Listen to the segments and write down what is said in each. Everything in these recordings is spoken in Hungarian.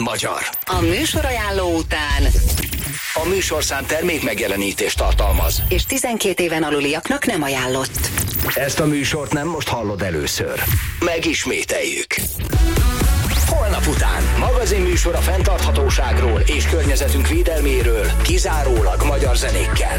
magyar. A műsorajánló után A műsorszám termék megjelenítést tartalmaz. és 12 éven aluliaknak nem ajánlott. Ezt a műsort nem most hallod először. Megismételjük. Holnap után magazinműsor a fenntarthatóságról és környezetünk védelméről, kizárólag magyar zenékkel.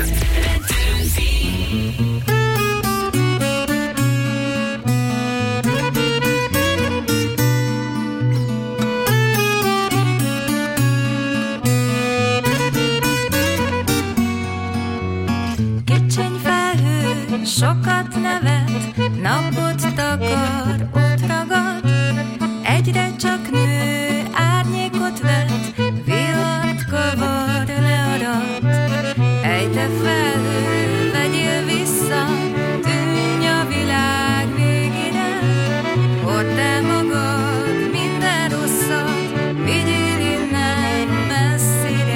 Sokat nevet, napot takar, ott ragad, egyre csak nő, árnyékot vet, villart kavar, learat. Ejte felhő, vegyél vissza, tűnj a világ végére, hord el magad, minden rosszat, vigyél innen messzire.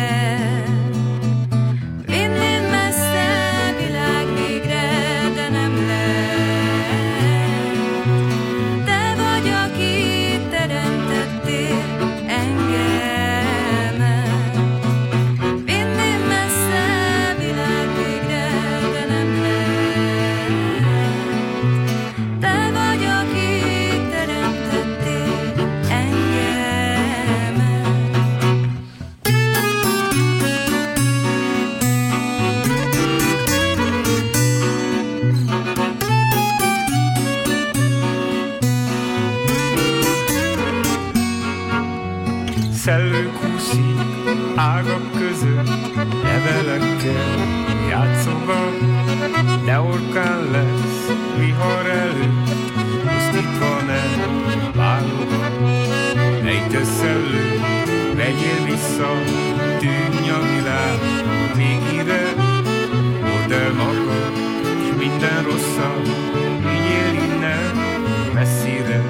Szellők úszik ágak között, levelekkel játszogat, de orkán lesz vihar előtt, pusztítva nem válogat. Ejtő szellő, vegyél vissza, tűnj a világ végére, hord el magad, s minden rosszat, vigyél innen messzire.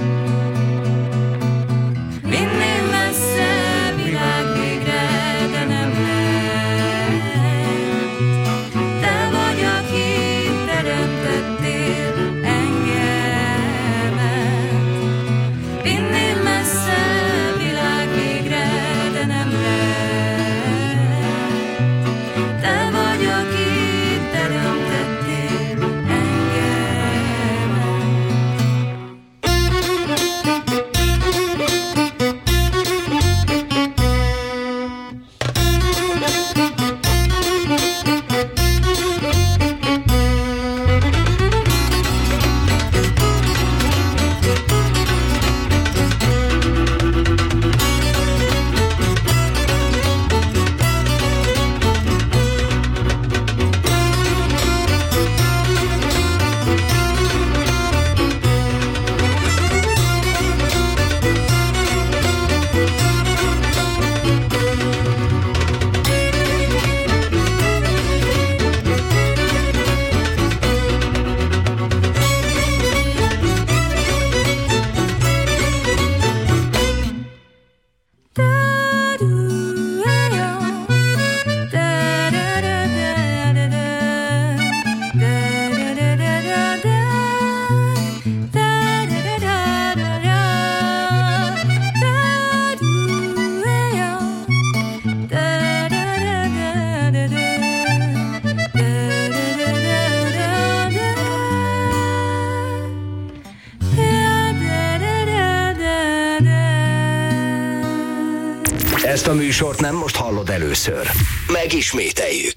Ezt a műsort nem most hallod először. Megismételjük.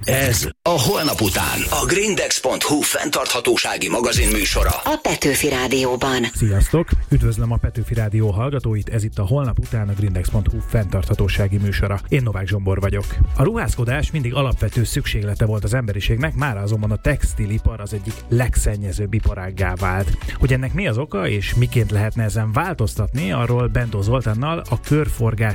Ez a Holnap után a Grindex.hu fenntarthatósági magazin műsora. A Petőfi Rádióban. Sziasztok! Üdvözlöm a Petőfi Rádió hallgatóit, ez itt a Holnap után a Grindex.hu fenntarthatósági műsora. Én Novák Zsombor vagyok. A ruházkodás mindig alapvető szükséglete volt az emberiségnek, mára azonban a textilipar az egyik legszennyezőbb iparággá vált. Hogy ennek mi az oka és miként lehetne ezen változtatni, arról Bendó Zoltánnal, a Körforgásos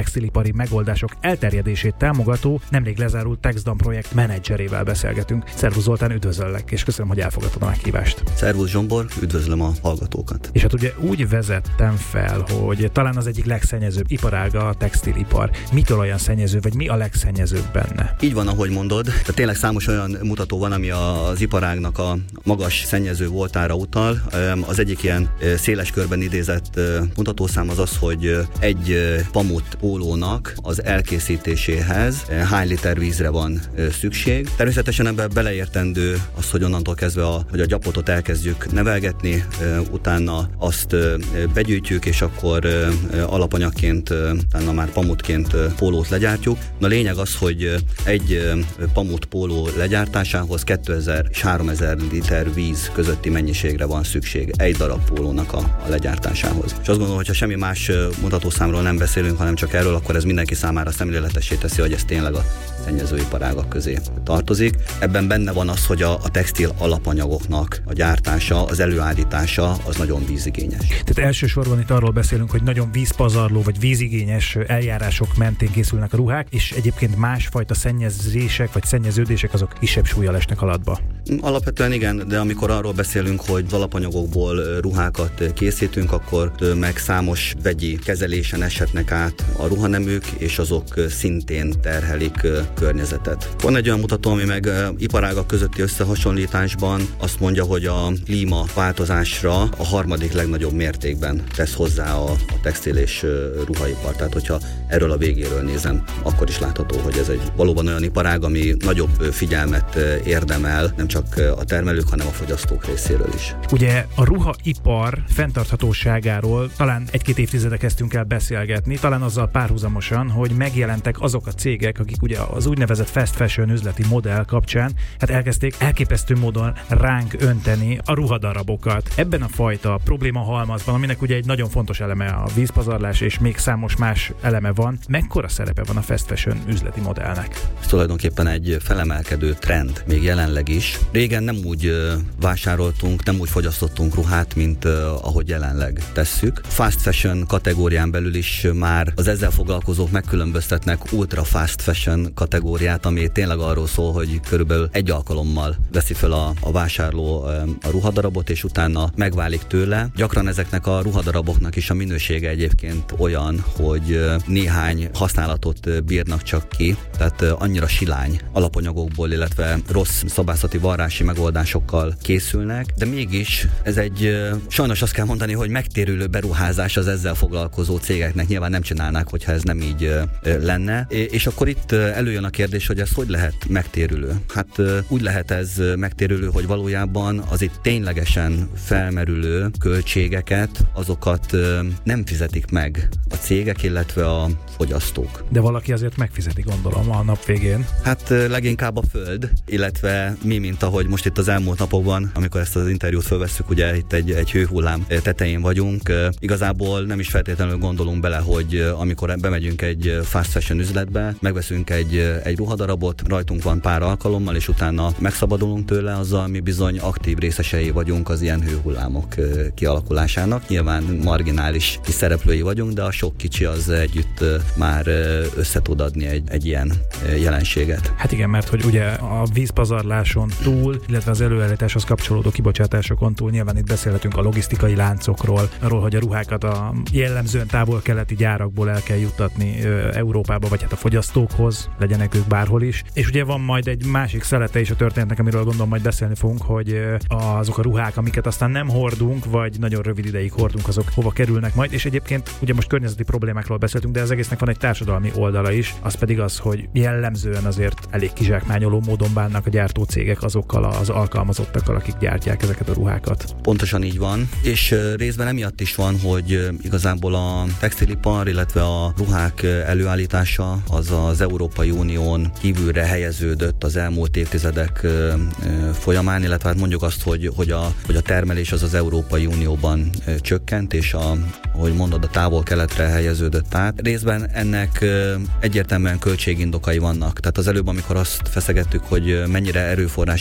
textilipari megoldások elterjedését támogató, nemrég lezárult TexDan projekt menedzserével beszélgetünk. Szervusz Zoltán, üdvözöllek, és köszönöm, hogy elfogadtad a meghívást. Szervusz Zsombor, üdvözlöm a hallgatókat. És hát ugye úgy vezettem fel, hogy talán az egyik legszennyezőbb iparága a textilipar. Mitől olyan szennyező, vagy mi a legszennyezőbb benne? Így van, ahogy mondod. Tehát tényleg számos olyan mutató van, ami az iparágnak a magas szennyező voltára utal. Az egyik ilyen széles körben idézett mutatószám az az, hogy egy pamut pólónak az elkészítéséhez hány liter vízre van szükség. Természetesen ebben beleértendő az, hogy onnantól kezdve hogy a gyapotot elkezdjük nevelgetni, utána azt begyűjtjük, és akkor alapanyagként, utána már pamutként pólót legyártjuk. Na lényeg az, hogy egy pamut póló legyártásához 2000 és 3000 liter víz közötti mennyiségre van szükség egy darab pólónak a legyártásához. És azt gondolom, hogy ha semmi más mutatószámról nem beszélünk, hanem csak erről, akkor ez mindenki számára szemléletessé teszi, hogy ez tényleg a szennyezőiparágak közé tartozik. Ebben benne van az, hogy a textil alapanyagoknak a gyártása, az előállítása az nagyon vízigényes. Tehát elsősorban itt arról beszélünk, hogy nagyon vízpazarló vagy vízigényes eljárások mentén készülnek a ruhák, és egyébként másfajta szennyezések vagy szennyeződések azok kisebb súllyal esnek alatba. Alapvetően igen, de amikor arról beszélünk, hogy az alapanyagokból ruhákat készítünk, akkor meg számos vegyi kezelésen eshetnek át a ruhaneműk, és azok szintén terhelik környezetet. Van egy olyan mutató, ami meg iparágak közötti összehasonlításban azt mondja, hogy a klímaváltozásra a harmadik legnagyobb mértékben tesz hozzá a textil és ruhaipar. Tehát, hogyha erről a végéről nézem, akkor is látható, hogy ez egy valóban olyan iparág, ami nagyobb figyelmet érdemel, nem csak a termelők, hanem a fogyasztók részéről is. Ugye a ruhaipar fenntarthatóságáról talán 1-2 évtizede kezdtünk el beszélgetni, talán azzal párhuzamosan, hogy megjelentek azok a cégek, akik ugye az úgynevezett fast fashion üzleti modell kapcsán elkezdték elképesztő módon ránk önteni a ruhadarabokat. Ebben a fajta probléma halmazban, aminek ugye egy nagyon fontos eleme a vízpazarlás, és még számos más eleme van, mekkora szerepe van a fast fashion üzleti modellnek? Ez tulajdonképpen egy felemelkedő trend, még jelenleg is. Régen nem úgy vásároltunk, nem úgy fogyasztottunk ruhát, mint ahogy jelenleg tesszük. Fast fashion kategórián belül is már az ezzel foglalkozók megkülönböztetnek ultra fast fashion kategóriát, ami tényleg arról szól, hogy körülbelül egy alkalommal veszi fel a vásárló a ruhadarabot, és utána megválik tőle. Gyakran ezeknek a ruhadaraboknak is a minősége egyébként olyan, hogy néhány használatot bírnak csak ki, tehát annyira silány alapanyagokból, illetve rossz szabászati varrási megoldásokkal készülnek, de mégis ez egy, sajnos azt kell mondani, hogy megtérülő beruházás az ezzel foglalkozó cégeknek. Nyilván nem csinálnák, hogyha ez nem így lenne. És akkor itt előjön a kérdés, hogy ez hogy lehet megtérülő? Hát úgy lehet ez megtérülő, hogy valójában az itt ténylegesen felmerülő költségeket, azokat nem fizetik meg a cégek, illetve a fogyasztók. De valaki azért megfizeti, gondolom, a nap végén. Hát leginkább a föld, illetve mi, mint ahogy most itt az elmúlt napokban, amikor ezt az interjút fölvesszük, ugye itt egy hőhullám tetején vagyunk. Igazából nem is feltétlenül gondolunk bele, hogy amikor bemegyünk egy fast fashion üzletbe, megveszünk egy ruhadarabot, rajtunk van pár alkalommal, és utána megszabadulunk tőle, azzal mi bizony aktív részesei vagyunk az ilyen hőhullámok kialakulásának. Nyilván marginális kis szereplői vagyunk, de a sok kicsi az együtt már össze tud adni egy ilyen jelenséget. Hát igen, mert hogy ugye a vízpazarláson túl, illetve az előállításhoz kapcsolódó kibocsátásokon túl nyilván itt beszélhetünk a logisztikai láncokról, arról, hogy a ruhákat a jellemzően távol-keleti gyárakból el kell juttatni Európába, vagy hát a fogyasztókhoz, legyenek ők bárhol is. És ugye van majd egy másik szelete is a történetnek, amiről gondolom majd beszélni fogunk, hogy azok a ruhák, amiket aztán nem hordunk, vagy nagyon rövid ideig hordunk, azok hova kerülnek majd. És egyébként ugye most környezeti problémákról beszéltünk, de az egésznek van egy társadalmi oldala is, az pedig az, hogy jellemzően azért elég kizsákmányoló módon bánnak a gyártócégek azokkal az alkalmazottakkal, akik gyártják ezeket a ruhákat. Pontosan így van, és részben emiatt is van, hogy igazából a textilipar, illetve a ruhák előállítása az Európai Unión kívülre helyeződött az elmúlt évtizedek folyamán, illetve hát mondjuk azt, hogy a termelés az Európai Unióban csökkent, és ahogy mondod, a távol-keletre helyeződött át. Részben ennek egyértelműen költségindokai vannak. Tehát az előbb, amikor azt feszegettük, hogy mennyire erőforrás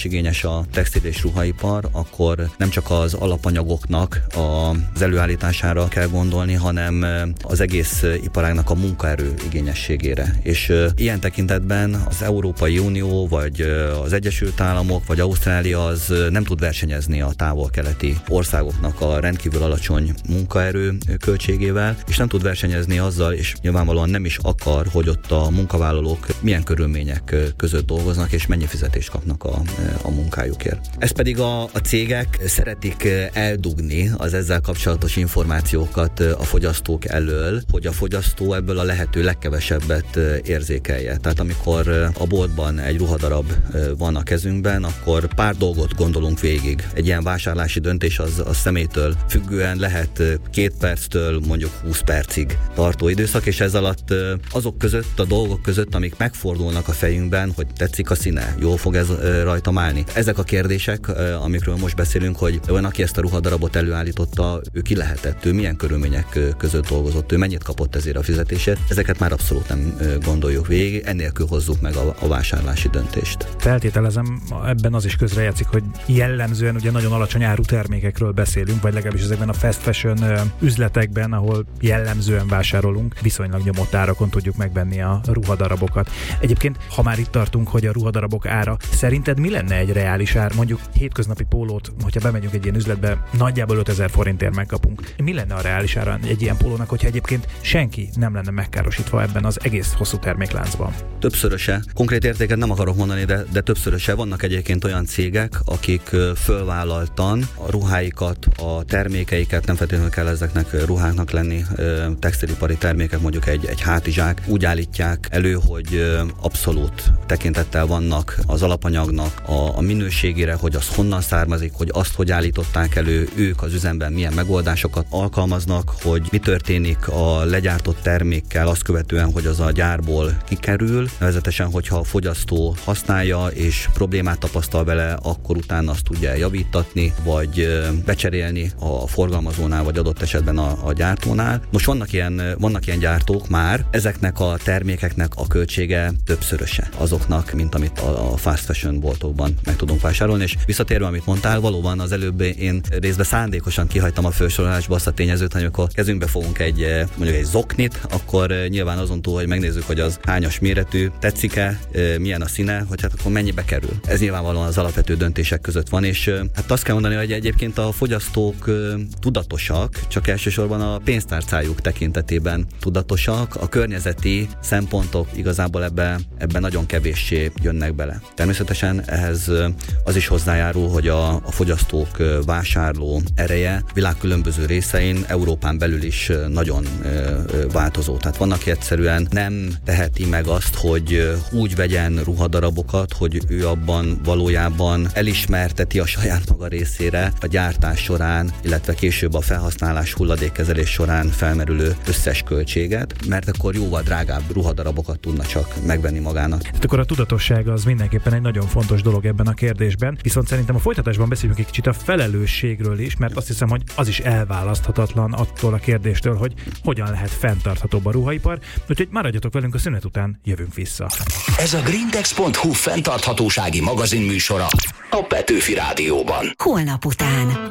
forrásigényes a textil és ruhaipar, akkor nem csak az alapanyagoknak az előállítására kell gondolni, hanem az egész iparágnak a munkaerő igényességére. És ilyen tekintetben az Európai Unió, vagy az Egyesült Államok, vagy Ausztrália az nem tud versenyezni a távol-keleti országoknak a rendkívül alacsony munkaerő költségével, és nem tud versenyezni azzal, és nyilvánvalóan nem is akar, hogy ott a munkavállalók milyen körülmények között dolgoznak, és mennyi fizetést kapnak a munkájukért. Ezt pedig a cégek szeretik eldugni az ezzel kapcsolatos információkat a fogyasztók elől, hogy a fogyasztó ebből a lehető legkevesebbet érzékelje. Tehát amikor a boltban egy ruhadarab van a kezünkben, akkor pár dolgot gondolunk végig. Egy ilyen vásárlási döntés az személytől függően lehet 2 perctől mondjuk 20 percig tartó időszak, és ez alatt azok között, a dolgok között, amik megfordulnak a fejünkben, hogy tetszik a színe, jól fog ez rajtam állni. Ezek a kérdések, amikről most beszélünk, hogy olyan, aki ezt a ruhadarabot előállította, ő ki lehetett, ő milyen körülmények között dolgozott, ő mennyit kapott ezért a fizetését, ezeket már abszolút nem gondoljuk végig, ennélkül hozzuk meg a vásárlási döntést. Feltételezem, ebben az is közrejátszik, hogy jellemzően ugye nagyon alacsony áru termékekről beszélünk, vagy legalábbis ezekben a fast fashion üzletekben, ahol jellemzően vásárolunk, viszonylag nyomott árakon tudjuk megvenni a ruhadarabokat. Egyébként, ha már itt tartunk, hogy a ruhadarabok ára, szerinted mi lenne egy reális ár? Mondjuk hétköznapi pólót, hogyha bemegyünk egy ilyen üzletbe, nagyjából 5000 forintért megkapunk. Mi lenne a reális ára egy ilyen pólónak, hogyha egyébként senki nem lenne megkárosítva ebben az egész hosszú termékláncban? Többszöröse. Konkrét értéket nem akarok mondani, de többszöröse. Vannak egyébként olyan cégek, akik fölvállaltan a ruháikat, a termékeiket, nem feltétlenül kell ezeknek ruháknak lenni, textilipari termékek, mondjuk egy hátizsák, úgy állítják elő, hogy abszolút tekintettel vannak az alapanyagnak a minőségére, hogy az honnan származik, hogy azt hogy állították elő, ők az üzemben milyen megoldásokat alkalmaznak, hogy mi történik a legyártott termékkel azt követően, hogy az a gyárból kikerül, nevezetesen, hogyha a fogyasztó használja és problémát tapasztal vele, akkor utána azt tudja javítatni, vagy becserélni a forgalmazónál, vagy adott esetben a gyártónál. Most vannak ilyen gyártók már, ezeknek a termékeknek a költsége többszöröse azoknak, mint amit a fast fashion boltokban meg tudunk vásárolni, és visszatérve, amit mondtál, valóban az előbb én részben szándékosan kihagytam a felsorolásba azt a tényezőt, hogy amikor kezünkbe fogunk mondjuk egy zoknit, akkor nyilván azon túl, hogy megnézzük, hogy az hányas méretű, tetszik-e, milyen a színe, hogy hát akkor mennyibe kerül. Ez nyilvánvalóan az alapvető döntések között van, és hát azt kell mondani, hogy egyébként a fogyasztók tudatosak, csak elsősorban a pénztárcájuk tekintetében tudatosak, a környezeti szempontok igazából ebben nagyon kevéssé jönnek bele. Természetesen ehhez az is hozzájárul, hogy a fogyasztók vásárló ereje világ különböző részein, Európán belül is nagyon változó. Tehát van, aki egyszerűen nem teheti meg azt, hogy úgy vegyen ruhadarabokat, hogy ő abban valójában elismerteti a saját maga részére a gyártás során, illetve később a felhasználás hulladékkezelés során felmerülő összes költséget, mert akkor jóval drágább ruhadarabokat tudna csak megvenni magának. Hát akkor a tudatosság az mindenképpen egy nagyon fontos dolog ebben a kérdésben, viszont szerintem a folytatásban beszélünk egy kicsit a felelősségről is, mert azt hiszem, hogy az is elválaszthatatlan attól a kérdéstől, hogy hogyan lehet fenntarthatóbb a ruhaipar, úgyhogy maradjatok velünk, a szünet után jövünk vissza. Ez a grindex.hu fenntarthatósági magazinműsora a Petőfi Rádióban. Holnap után.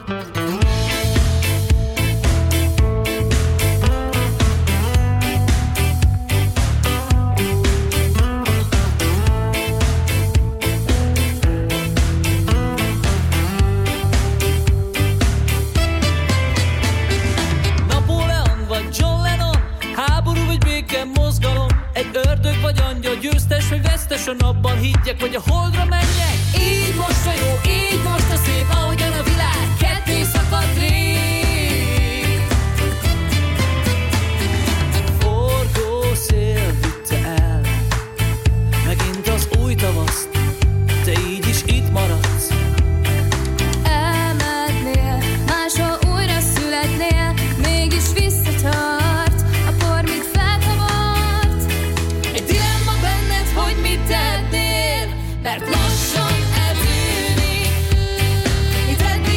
Egy ördög vagy angyal, győztes vagy vesztesen, abban higgyek, vagy a holdra menjek. Így most a jó, így most a szép, ahogyan a világ ketté szakadt rég. Forgó szél vitte el megint az új tavaszt, te így is itt maradsz. Elmennél, máshol újra születnél, mégis visszatart. Mert lassan eltűnik, itt eddig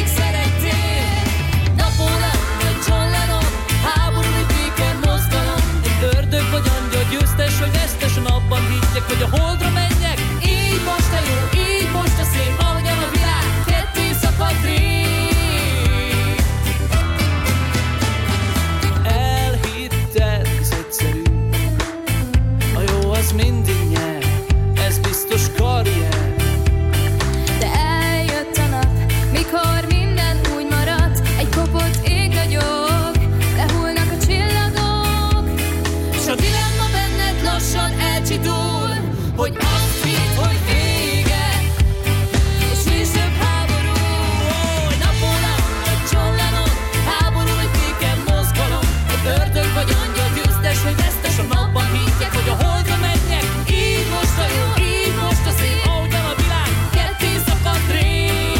a dilemma benned lassan elcsitul, hogy azt hidd, hogy vége, és nincs több háború. Napóleon vagy John Lennon, háború vagy béke mozgalom, egy ördög vagy angyal, győztes vagy vesztes, a napban higgyek, hogy a holdra menjek. Így most a jó, így most a szép, ahogyan a világ ketté szakadt rég.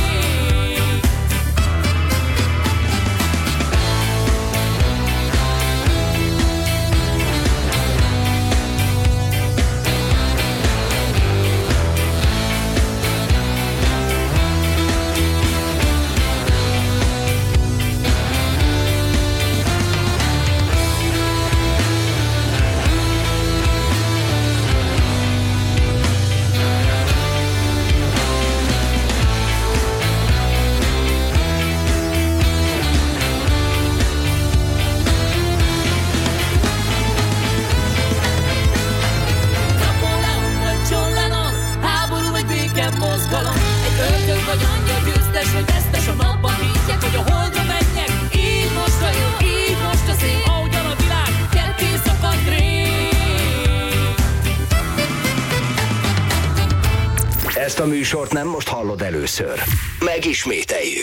Ezt a műsort nem most hallod először. Megismételjük.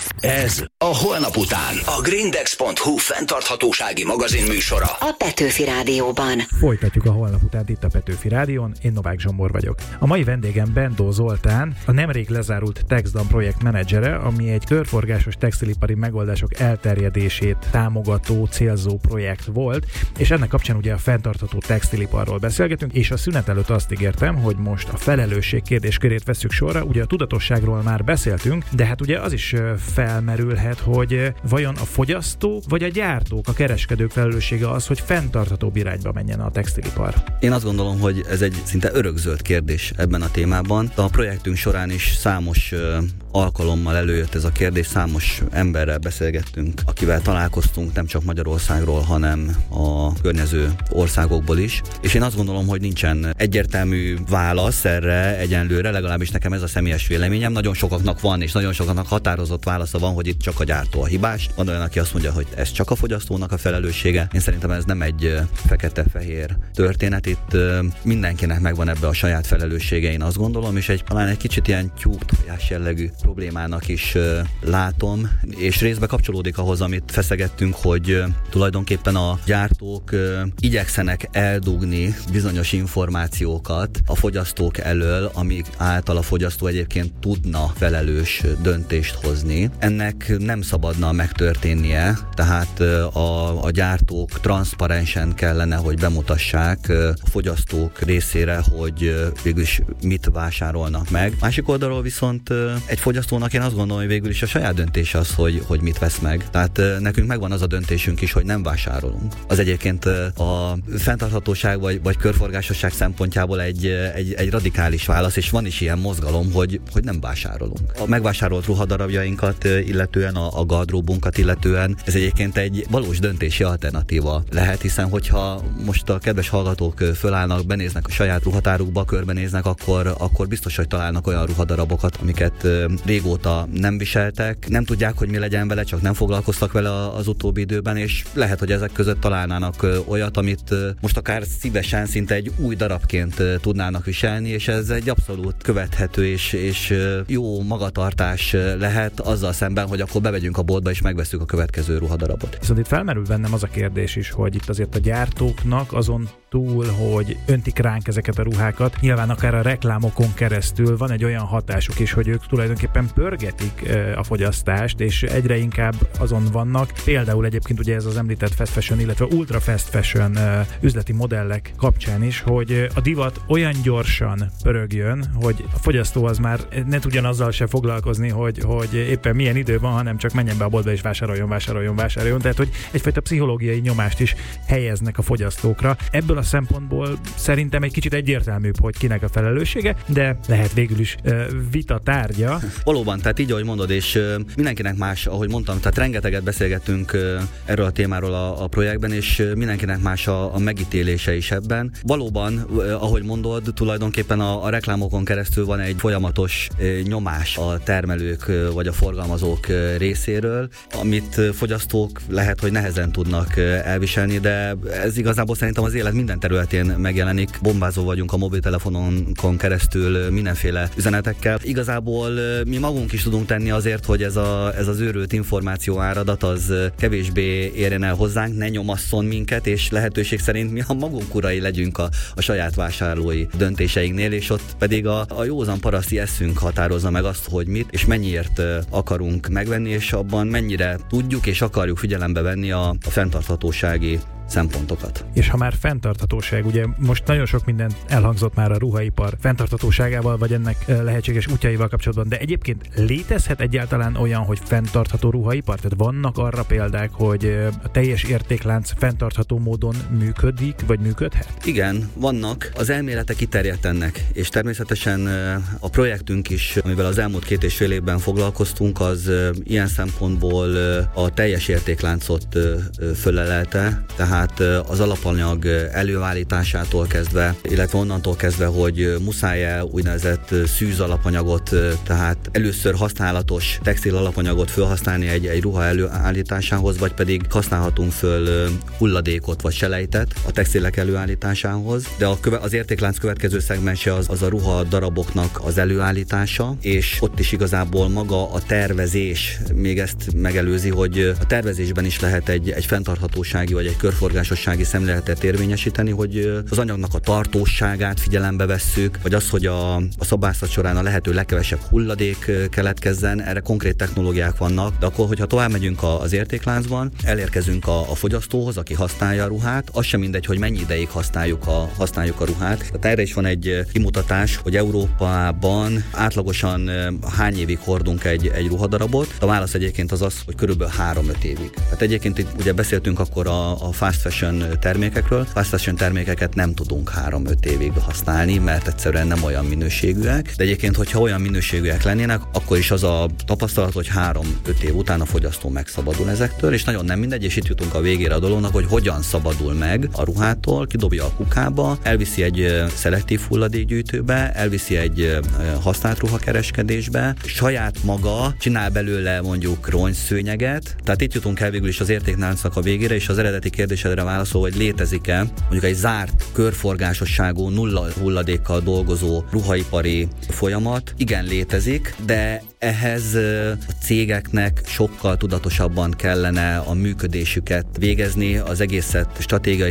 Ez a Holnap után. A Grindex.hu fenntarthatósági magazin műsora. A Petőfi Rádióban. Folytatjuk a Holnap utánt itt a Petőfi Rádión, én Novák Zsombor vagyok. A mai vendégem Bendó Zoltán, a nemrég lezárult TextDan projekt menedzsere, ami egy körforgásos textilipari megoldások elterjedését támogató, célzó projekt volt, és ennek kapcsán ugye a fenntartható textiliparról beszélgetünk, és a szünet előtt azt ígértem, hogy most a felelősség kérdéskörét vesszük sorra. Ugye a tudatosságról már beszéltünk, de hát ugye az is felmerülhet, hogy vajon a fogyasztók vagy a gyártók, a kereskedők felelőssége az, hogy fenntarthatóbb irányba menjen a textilipar? Én azt gondolom, hogy ez egy szinte örökzöld kérdés ebben a témában. A projektünk során is számos alkalommal előjött ez a kérdés, számos emberrel beszélgettünk, akivel találkoztunk nem csak Magyarországról, hanem a környező országokból is. És én azt gondolom, hogy nincsen egyértelmű válasz erre egyenlőre, legalábbis nekem ez a személyes véleményem. Nagyon sokaknak van, és nagyon sokaknak határozott válasza van, hogy itt csak a gyártó a hibás. Van olyan, aki azt mondja, hogy ez csak a fogyasztónak a felelőssége. Én szerintem ez nem egy fekete-fehér történet. Itt mindenkinek megvan ebbe a saját felelőssége, én azt gondolom, és talán egy kicsit ilyen tyúk-tojás jellegű problémának is látom, és részbe kapcsolódik ahhoz, amit feszegettünk, hogy tulajdonképpen a gyártók igyekszenek eldugni bizonyos információkat a fogyasztók elől, amik által a fogyasztó egyébként tudna felelős döntést hozni. Ennek nem szabadna megtörténnie, tehát a gyártók transzparensen kellene, hogy bemutassák a fogyasztók részére, hogy végül is mit vásárolnak meg. Másik oldalról viszont egy fogyasztónak én azt gondolom, hogy végül is a saját döntés az, hogy mit vesz meg. Tehát nekünk megvan az a döntésünk is, hogy nem vásárolunk. Az egyébként a fenntarthatóság vagy körforgásosság szempontjából egy radikális válasz, és van is ilyen mozgalom, hogy nem vásárolunk. A megvásárolt ruhadarabjainkat illetően, a gardróbunkat illetően ez egyébként egy valós döntési alternatíva lehet, hiszen hogyha most a kedves hallgatók fölállnak, benéznek a saját ruhatárukba, körbenéznek, akkor biztos, hogy találnak olyan ruhadarabokat, amiket régóta nem viseltek, nem tudják, hogy mi legyen vele, csak nem foglalkoztak vele az utóbbi időben, és lehet, hogy ezek között találnának olyat, amit most akár szívesen, szinte egy új darabként tudnának viselni, és ez egy abszolút követhető és jó magatartás lehet azzal szemben, hogy akkor bemegyünk a boltba és megvesszük a következő ruhadarabot. Viszont itt felmerül bennem az a kérdés is, hogy itt azért a gyártóknak azon túl, hogy öntik ránk ezeket a ruhákat, nyilván akár a reklámokon keresztül van egy olyan hatásuk is, hogy ők tulajdonképpen pörgetik a fogyasztást, és egyre inkább azon vannak. Például egyébként ugye ez az említett fast fashion, illetve ultra fast fashion üzleti modellek kapcsán is, hogy a divat olyan gyorsan pörögjön, hogy a fogyasztó az már ne tudjon azzal se foglalkozni, hogy éppen milyen idő van, hanem csak menjen be a boltba és vásároljon. Tehát, hogy egyfajta pszichológiai nyomást is helyeznek a fogyasztókra. Ebből a szempontból szerintem egy kicsit egyértelműbb, hogy kinek a felelőssége, de lehet végül is vita tárgya. Valóban, tehát így, ahogy mondod, és mindenkinek más, ahogy mondtam, tehát rengeteget beszélgettünk erről a témáról a projektben, és mindenkinek más a megítélése is ebben. Valóban, ahogy mondod, tulajdonképpen a reklámokon keresztül van egy folyamatos nyomás a termelők vagy a forgalmazók részéről, amit fogyasztók lehet, hogy nehezen tudnak elviselni, de ez igazából szerintem az élet minden területén megjelenik. Bombázó vagyunk a mobiltelefononkon keresztül mindenféle üzenetekkel. Igazából mi magunk is tudunk tenni azért, hogy ez az őrült információ áradat az kevésbé érjen el hozzánk, ne nyomasszon minket, és lehetőség szerint mi a magunk urai legyünk a saját vásárlói döntéseinknél, és ott pedig a józan paraszti eszünk határozza meg azt, hogy mit és mennyiért akarunk megvenni, és abban mennyire tudjuk és akarjuk figyelembe venni a fenntarthatósági szempontokat. És ha már fenntarthatóság, ugye most nagyon sok minden elhangzott már a ruhaipar fenntarthatóságával, vagy ennek lehetséges útjaival kapcsolatban, de egyébként létezhet egyáltalán olyan, hogy fenntartható ruhaipar? Tehát vannak arra példák, hogy a teljes értéklánc fenntartható módon működik, vagy működhet? Igen, vannak. Az elméletek kiterjedt ennek, és természetesen a projektünk is, amivel az elmúlt 2,5 évben foglalkoztunk, az ilyen szempontból a teljes értékláncot fölelelte, tehát az alapanyag előállításától kezdve, illetve onnantól kezdve, hogy muszáj-e úgynevezett szűz alapanyagot, tehát először használatos textil alapanyagot felhasználni egy ruha előállításához, vagy pedig használhatunk föl hulladékot vagy selejtet a textilek előállításához, de az értéklánc következő szegmense az a ruha daraboknak az előállítása, és ott is igazából maga a tervezés még ezt megelőzi, hogy a tervezésben is lehet egy fenntarthatósági vagy egy körforgásossági szemléletet érvényesíteni, hogy az anyagnak a tartóságát figyelembe vesszük, vagy az, hogy a szabászat során a lehető legkevesebb hulladék keletkezzen, erre konkrét technológiák vannak, de akkor, hogyha tovább megyünk az értékláncban, elérkezünk a fogyasztóhoz, aki használja a ruhát, az sem mindegy, hogy mennyi ideig használjuk a ruhát. Tehát erre is van egy kimutatás, hogy Európában átlagosan hány évig hordunk egy ruhadarabot. A válasz egyébként az, hogy körülbelül 3-5 évig. Tehát egyébként itt ugye beszéltünk akkor a fast fashion termékekről. Fast fashion termékeket nem tudunk 3-5 évig használni, mert egyszerűen nem olyan minőségűek. De egyébként, hogyha olyan minőségűek lennének, akkor is az a tapasztalat, hogy 3-5 év után a fogyasztó megszabadul ezektől, és nagyon nem mindegy, és itt jutunk a végére a dolognak, hogy hogyan szabadul meg a ruhától, kidobja a kukába, elviszi egy szelektív hulladékgyűjtőbe, elviszi egy használt ruhakereskedésbe, saját maga csinál belőle mondjuk rongyszőnyeget. Tehát itt jutunk el végül is az értékláncnak a végére, és az eredeti kérdésedre válaszol, hogy létezik-e mondjuk egy zárt, körforgásosságú, nulla hulladékkal dolgozó ruhaipari folyamat. Igen, létezik, de ehhez a cégeknek sokkal tudatosabban kellene a működésüket végezni, az egészet stratégiai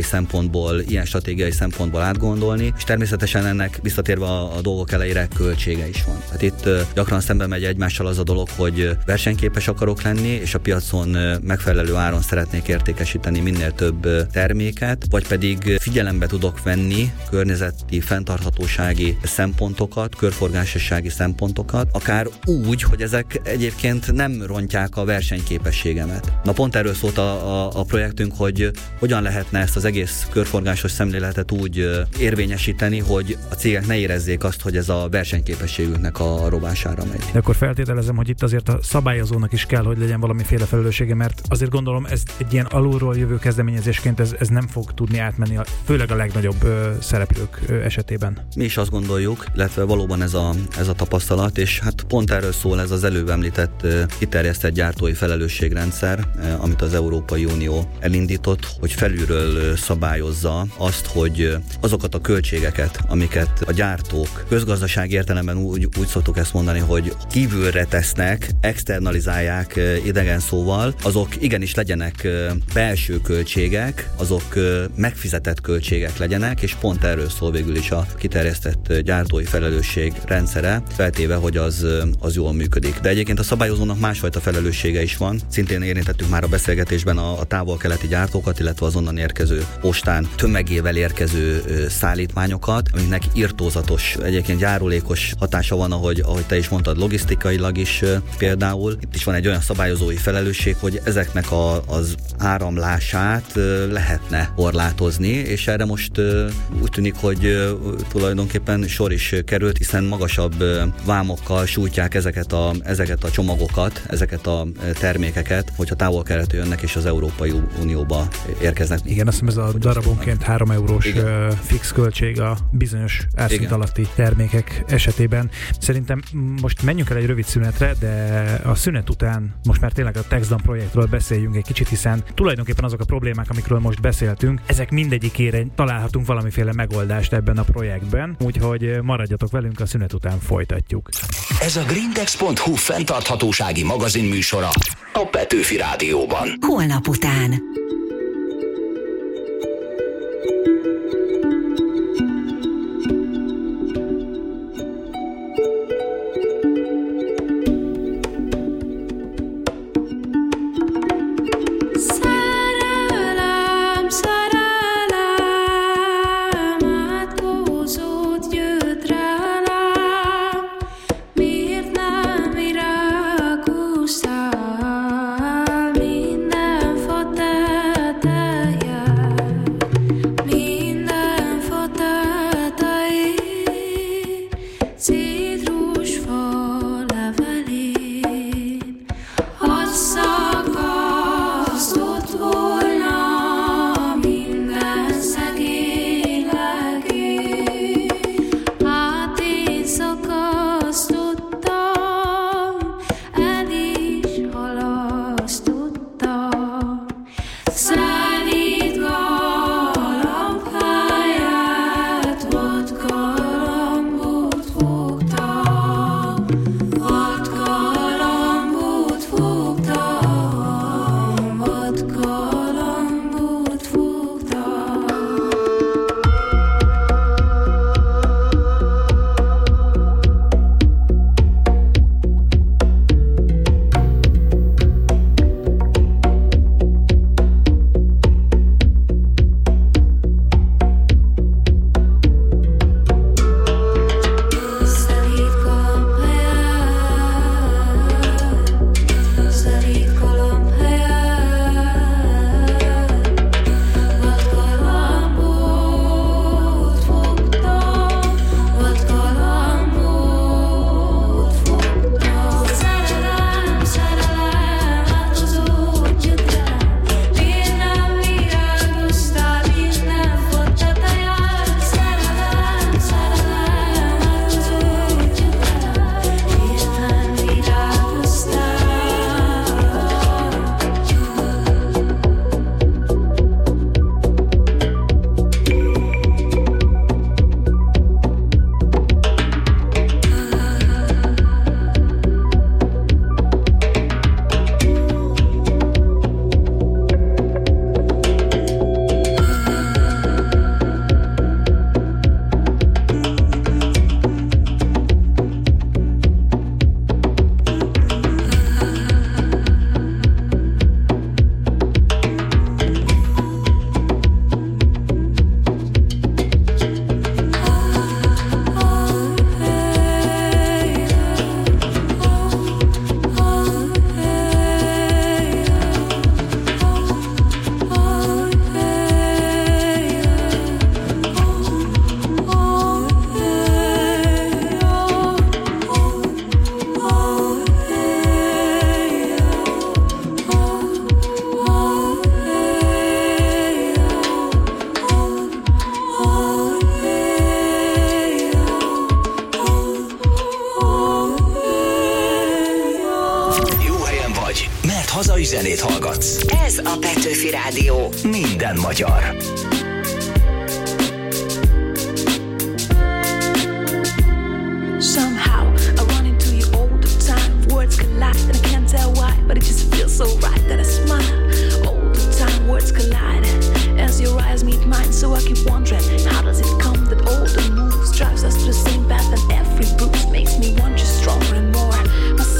szempontból átgondolni, és természetesen ennek visszatérve a dolgok elejére költsége is van. Hát itt gyakran szembe megy egymással az a dolog, hogy versenyképes akarok lenni, és a piacon megfelelő áron szeretnék értékesíteni minél több terméket, vagy pedig figyelembe tudok venni környezeti fenntarthatósági szempontokat, körforgásossági szempontokat, akár úgy, hogy ezek egyébként nem rontják a versenyképességemet. Na pont erről szólt a projektünk, hogy hogyan lehetne ezt az egész körforgásos szemléletet úgy érvényesíteni, hogy a cégek ne érezzék azt, hogy ez a versenyképességüknek a rovására megy. De akkor feltételezem, hogy itt azért a szabályozónak is kell, hogy legyen valamiféle felelőssége, mert azért gondolom ez egy ilyen alulról jövő kezdeményezésként ez nem fog tudni átmenni, főleg a legnagyobb szereplők esetében. Mi is azt gondoljuk, illetve valóban ez a tapasztalat, és hát pont erről szól ez az előbb említett kiterjesztett gyártói felelősségrendszer, amit az Európai Unió elindított, hogy felülről szabályozza azt, hogy azokat a költségeket, amiket a gyártók közgazdasági értelemben úgy szoktuk ezt mondani, hogy kívülre tesznek, externalizálják idegen szóval, azok igenis legyenek belső költségek, azok megfizetett költségek legyenek, és pont erről szól végül is a kiterjesztett gyártói felelősség rendszere, feltéve, hogy az jól működik. De egyébként a szabályozónak másfajta felelőssége is van. Szintén érintettük már a beszélgetésben a távol-keleti gyártókat, illetve az onnan érkező postán tömegével érkező szállítmányokat, amiknek irtózatos, egyébként járulékos hatása van, ahogy te is mondtad, logisztikailag is például. Itt is van egy olyan szabályozói felelősség, hogy ezeknek az áramlását lehetne korlátozni, és erre most úgy tűnik, hogy tulajdonképpen sor is került, hiszen magasabb vámokkal sújtják ezeket a csomagokat, ezeket a termékeket, hogyha távol-keletről jönnek és az Európai Unióba érkeznek. Igen, azt hiszem ez a darabonként 3 eurós fix költség a bizonyos árszint alatti termékek esetében. Szerintem most menjünk el egy rövid szünetre, de a szünet után most már tényleg a TextDan projektről beszéljünk egy kicsit, hiszen tulajdonképpen azok a problémák, amikről most beszéltünk, ezek mindegyikére találhatunk valamiféle megoldást ebben a projektben, úgyhogy maradjatok velünk, a szünet után folytatjuk. Ez a Grindex.hu fenntarthatósági magazin műsora a Petőfi Rádióban. Holnap után. hazai zenét hallgatsz. Ez a Petőfi Rádió. Minden magyar. Somehow I run into you all the time. Words collide and I can't tell why, but it just feels so right that I smile. All the time words collide as your eyes meet mine. So I keep wondering, how does it come that all the moves drives us to the same path, and every bruise makes me want you stronger and more. My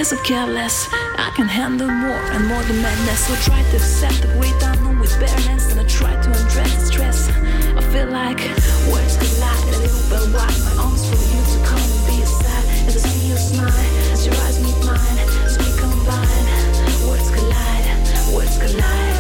guess I care less. I can handle more and more the madness. So try to accept the great unknown with bareness, and I try to undress the stress. I feel like words collide and they open wide. My arms for you to come and be aside. As I see you smile, as your eyes meet mine, as we combine. Words collide, words collide.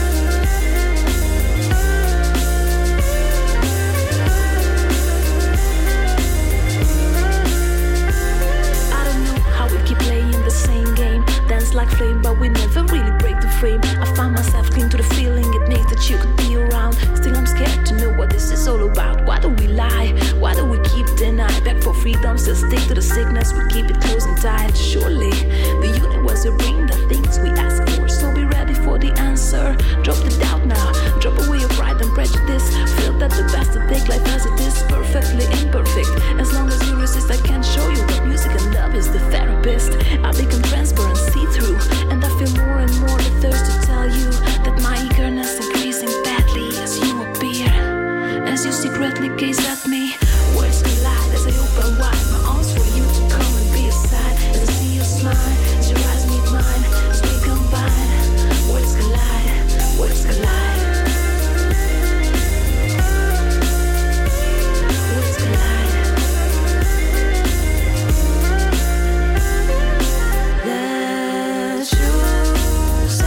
I don't know how we keep playing the same game. Dance like flame, but we never really break the frame. I find myself cling to the feeling it makes that you could be around. Still I'm scared to know what this is all about. Why do we lie? Why do we keep denying? Back for freedom, still stick to the sickness. We keep it close and tight. Surely the universe will bring the things we ask for. So be ready for the answer. Drop the doubt now. Drop away your pride and prejudice. Feel that the best to take life as it is. Perfectly imperfect. As long as you resist, I can show you that music and love is the therapist. I become transparent, see-through, and I feel more and more the thirst to tell you that my eagerness increasing badly as you appear, as you secretly gaze at me. Words collide as I open wide my arms for you to come and be aside. As I see you smile, as your eyes meet mine, as we combine. Words collide, words collide. Words collide. Let yourself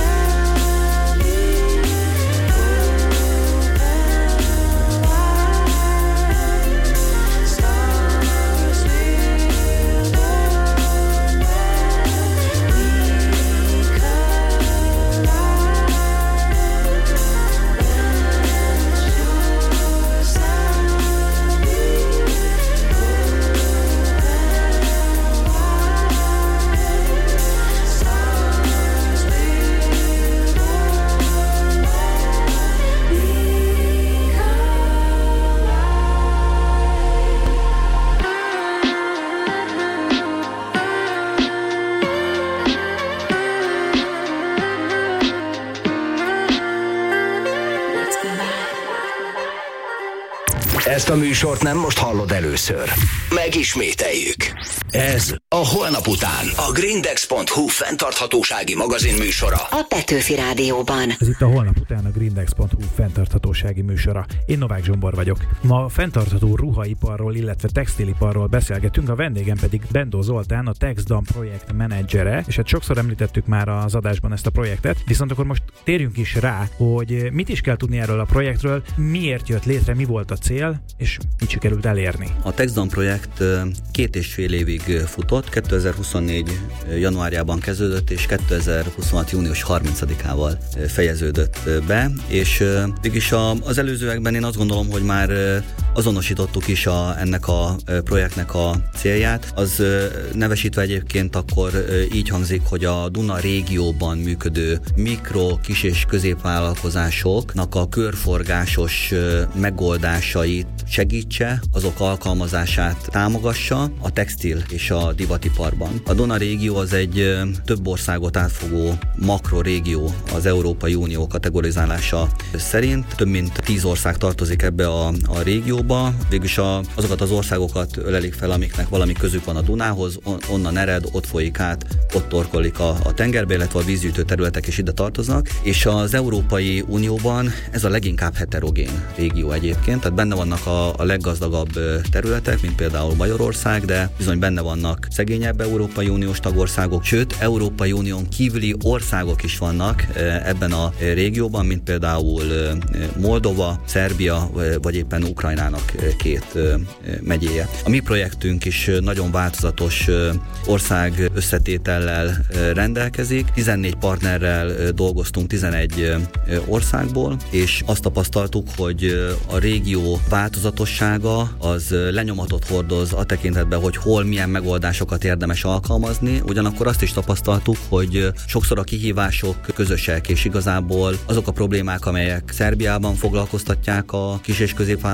Ezt a műsort nem most hallod először. Megismételjük. Ez a Holnap után. A grindex.hu fenntarthatósági magazin műsora. A Petőfi Rádióban. Ez itt a Holnap után a grindex.hu fenntarthatósági műsora. Én Novák Zsombor vagyok. Ma a fenntartható ruhaiparról, illetve textiliparról beszélgetünk, a vendégem pedig Bendó Zoltán, a TexDAM projekt menedzsere, és hát sokszor említettük már az adásban ezt a projektet, viszont akkor most térjünk is rá, hogy mit is kell tudni erről a projektről, miért jött létre, mi volt a cél, és mit sikerült elérni. A TexDAM projekt 2,5 évig futott, 2024 januárjában kezdődött, és 2026 június 30-ával fejeződött be, és mégis az előzőekben én azt gondolom, hogy már azonosítottuk is ennek a projektnek a célját. Az nevesítve egyébként akkor így hangzik, hogy a Duna régióban működő mikro, kis- és középvállalkozásoknak a körforgásos megoldásait segítse, azok alkalmazását támogassa a textil és a divatiparban. A Duna régió az egy több országot átfogó makrorégió az Európai Unió kategorizálása szerint. Több mint 10 ország tartozik ebbe a régióba. Végülis azokat az országokat ölelik fel, amiknek valami közük van a Dunához, onnan ered, ott folyik át, ott torkollik a tengerbe, illetve a vízgyűjtő területek is ide tartoznak. És az Európai Unióban ez a leginkább heterogén régió egyébként, tehát benne vannak a leggazdagabb területek, mint például Magyarország, de bizony benne vannak szegényebb Európai Uniós tagországok, sőt, Európai Unión kívüli országok is vannak ebben a régióban, mint például Moldova, Szerbia, vagy éppen Ukrajnának 2 megyéje. A mi projektünk is nagyon változatos ország összetétellel rendelkezik. 14 partnerrel dolgoztunk 11 országból, és azt tapasztaltuk, hogy a régió változatossága az lenyomatot hordoz a tekintetben, hogy hol milyen megoldásokat érdemes alkalmazni, ugyanakkor azt is tapasztaltuk, hogy sokszor a kihívások közösek, és igazából azok a problémák, amelyek Szerbiában foglalkoztatják a kis- és középvállalkozásokat,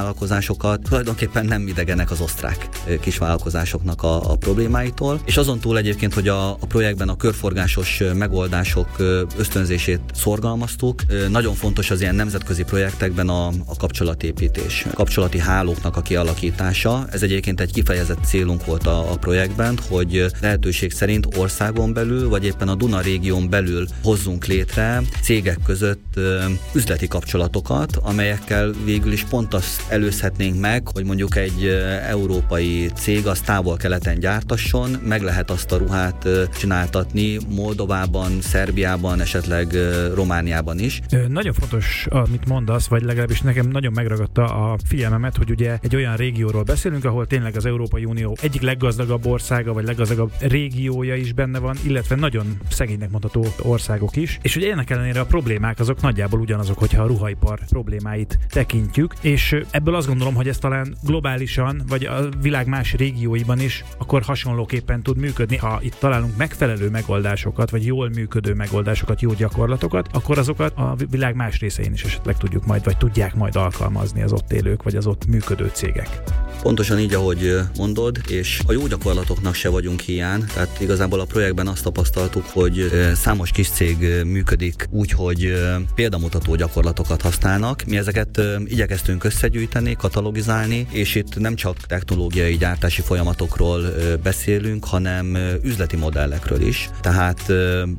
megoldásokat, tulajdonképpen nem idegenek az osztrák kisvállalkozásoknak a problémáitól, és azon túl egyébként, hogy a projektben a körforgásos megoldások ösztönzését szorgalmaztuk, nagyon fontos az ilyen nemzetközi projektekben a kapcsolatépítés, kapcsolati hálóknak a kialakítása. Ez egyébként egy kifejezett célunk volt a projektben, hogy lehetőség szerint országon belül, vagy éppen a Duna régión belül hozzunk létre cégek között üzleti kapcsolatokat, amelyekkel végül is pont azt előzhetnénk meg, hogy mondjuk egy európai cég az távol-keleten gyártasson, meg lehet azt a ruhát csináltatni Moldovában, Szerbiában, esetleg Romániában is. Nagyon fontos, amit mondasz, vagy legalábbis nekem nagyon megragadta a figyelmemet, hogy ugye egy olyan régióról beszélünk, ahol tényleg az Európai Unió egyik leggazdagabb országa, vagy leggazdagabb régiója is benne van, illetve nagyon szegénynek mondható országok is, és hogy ennek ellenére a problémák azok nagyjából ugyanazok, hogyha a ruhaipar problémáit tekintjük, és ebből azt gondolom, hogy ez talán globálisan, vagy a világ más régióiban is akkor hasonlóképpen tud működni. Ha itt találunk megfelelő megoldásokat, vagy jól működő megoldásokat, jó gyakorlatokat, akkor azokat a világ más részein is esetleg tudjuk majd, vagy tudják majd alkalmazni az ott élők, vagy az ott működő cégek. Pontosan így, ahogy mondod, és a jó gyakorlatoknak se vagyunk hiány, tehát igazából a projektben azt tapasztaltuk, hogy számos kis cég működik úgy, hogy példamutató gyakorlatokat használnak. Mi ezeket igyekeztünk összegyűjteni, katalogizálni, és itt nem csak technológiai gyártási folyamatokról beszélünk, hanem üzleti modellekről is. Tehát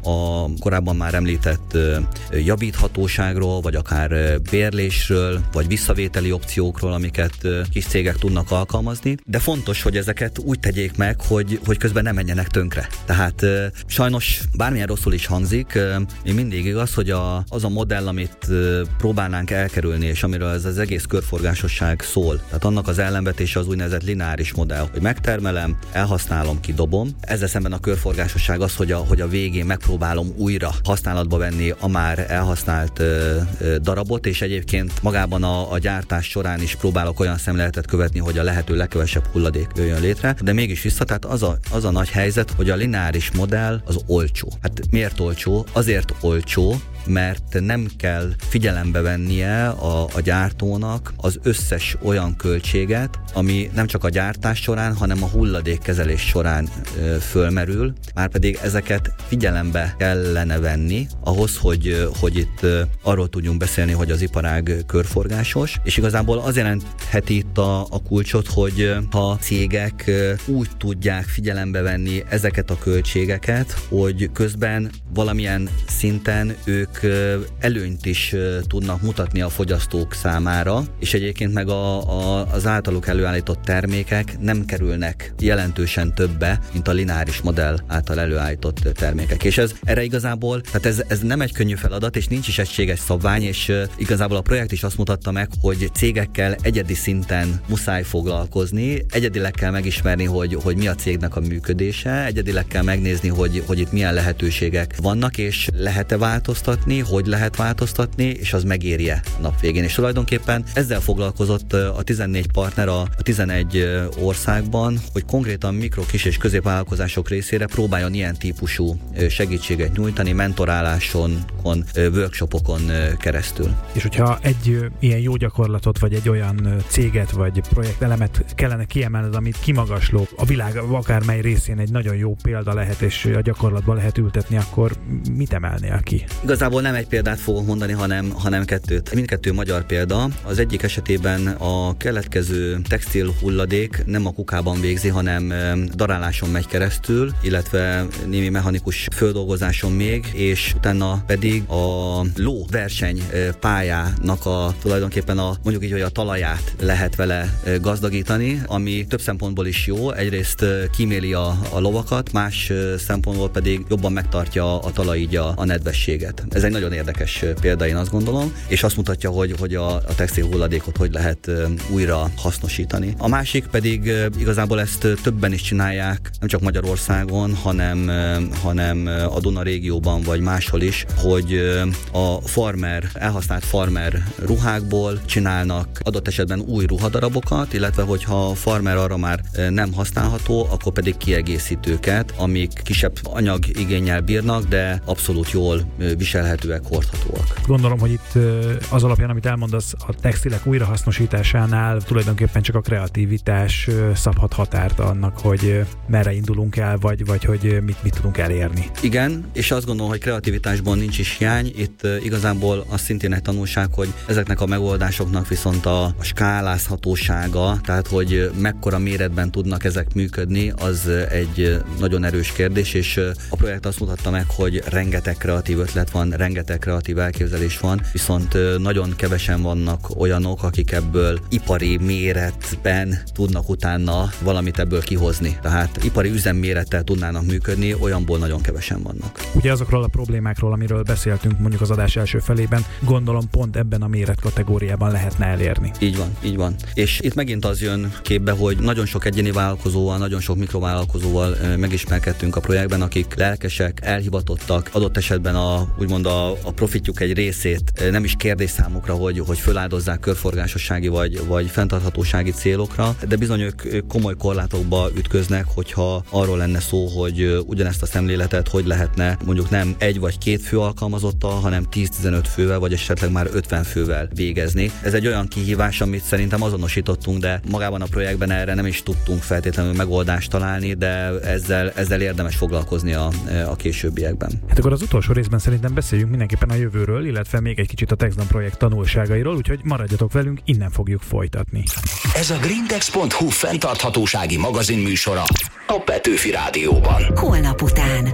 a korábban már említett javíthatóságról, vagy akár bérlésről, vagy visszavételi opciókról, amiket kis cégek tudnak alkalmazni, de fontos, hogy ezeket úgy tegyék meg, hogy közben nem menjenek tönkre. Tehát sajnos bármilyen rosszul is hangzik, még mindig igaz, hogy az a modell, amit próbálnánk elkerülni, és amiről ez az egész körforgásosság szól, tehát annak az ellenvetése az úgynevezett lineáris modell, hogy megtermelem, elhasználom, kidobom. Ezzel szemben a körforgásosság az, hogy a végén megpróbálom újra használatba venni a már elhasznált darabot, és egyébként magában a gyártás során is próbálok olyan szemléletet követni, hogy a lehető legkevesebb hulladék jöjjön létre, de mégis vissza, tehát az a nagy helyzet, hogy a lineáris modell az olcsó. Hát miért olcsó? Azért olcsó, mert nem kell figyelembe vennie a gyártónak az összes olyan költséget, ami nem csak a gyártás során, hanem a hulladékkezelés során fölmerül, márpedig ezeket figyelembe kellene venni ahhoz, hogy itt arról tudjunk beszélni, hogy az iparág körforgásos, és igazából az jelentheti itt a kulcsot, hogy ha cégek úgy tudják figyelembe venni ezeket a költségeket, hogy közben valamilyen szinten ők előnyt is tudnak mutatni a fogyasztók számára, és egyébként meg az általuk előállított termékek nem kerülnek jelentősen többe, mint a lineáris modell által előállított termékek. És erre igazából, tehát ez nem egy könnyű feladat, és nincs is egységes szabvány, és igazából a projekt is azt mutatta meg, hogy cégekkel egyedi szinten muszáj foglalkozni, egyedileg kell megismerni, hogy mi a cégnek a működése, egyedileg kell megnézni, hogy itt milyen lehetőségek vannak, és lehet-e változtatni, hogy lehet változtatni, és az megérje a nap végén. És tulajdonképpen ezzel foglalkozott a 14 partner a 11 országban, hogy konkrétan mikro, kis és középvállalkozások részére próbáljon ilyen típusú segítséget nyújtani, mentoráláson, workshopokon keresztül. És hogyha egy ilyen jó gyakorlatot, vagy egy olyan céget, vagy projektelemet kellene kiemelned, amit kimagasló, a világ akármely részén egy nagyon jó példa lehet, és a gyakorlatban lehet ültetni, akkor mit emelnél ki? Igazából nem egy példát fogok mondani, hanem kettőt. Mindkettő magyar példa. Az egyik esetében a keletkező textil hulladék nem a kukában végzi, hanem daráláson megy keresztül, illetve némi mechanikus földolgozáson még, és utána pedig a ló verseny pályának tulajdonképpen mondjuk így, hogy a talaját lehet vele gazdagítani, ami több szempontból is jó. Egyrészt kíméli a lovakat, más szempontból pedig jobban megtartja a talaj így a nedvességet. Ez egy nagyon érdekes példa, én azt gondolom, és azt mutatja, hogy a textil hulladékot hogy lehet újra hasznosítani. A másik pedig igazából ezt többen is csinálják, nem csak Magyarországon, hanem a Duna régióban, vagy máshol is, hogy a elhasznált farmer ruhákból csinálnak adott esetben új ruhadarabokat, illetve hogyha a farmer arra már nem használható, akkor pedig kiegészítőket, amik kisebb anyagigénnyel bírnak, de abszolút jól viselhetőek, hordhatóak. Gondolom, hogy itt az alapján, amit elmondasz, a textilek újrahasznosításánál tulajdonképpen csak a kreativitás szabhat határt annak, hogy merre indulunk el, vagy hogy mit tudunk elérni. Igen, és azt gondolom, hogy kreativitásban nincs is hiány. Itt igazából az szintén egy tanulság, hogy ezeknek a megoldásoknak viszont a skálázhatósága, tehát hogy mekkora méretben tudnak ezek működni, az egy nagyon erős kérdés, és a projekt azt mutatta meg, hogy rengeteg kreatív ötlet van, rengeteg kreatív elképzelés van, viszont nagyon kevesen vannak olyanok, akik ebből ipari méretben tudnak utána valamit ebből kihozni. Tehát ipari üzemmérettel tudnának működni, olyanból nagyon kevesen vannak. Ugye azokról a problémákról, amiről beszéltünk mondjuk az adás első felében, gondolom pont ebben a méretkategóriában lehetne elérni. Így van, így van. És itt megint az jön képbe, hogy nagyon sok egyéni vállalkozóval, nagyon sok mikrovállalkozóval megismerkedtünk a projektben, akik lelkesek, elhivatottak, adott esetben úgymond a profitjuk egy részét nem is kérdés számukra, hogy föláldozzák körforgásossági vagy fenntarthatósági célokra, de bizony ők komoly korlátokba ütköznek, hogyha arról lenne szó, hogy ugyanezt a szemléletet hogy lehetne mondjuk nem 1 vagy 2 fő alkalmazottal, hanem 10-15 fővel, vagy esetleg már 50 fővel végezni. Ez egy olyan kihívás, amit szerintem azonosítottunk, de magában a projektben erre nem is tudtunk feltétlenül megoldást találni, de ezzel érdemes foglalkozni a későbbiekben. Hát akkor az utolsó részben szerintem beszéljünk mindenképpen a jövőről, illetve még egy kicsit a Texdan projekt tanulságairól, úgyhogy maradjatok velünk, innen fogjuk folytatni. Ez a grindex.hu fenntarthatósági magazin műsora a Petőfi Rádióban. Holnap után.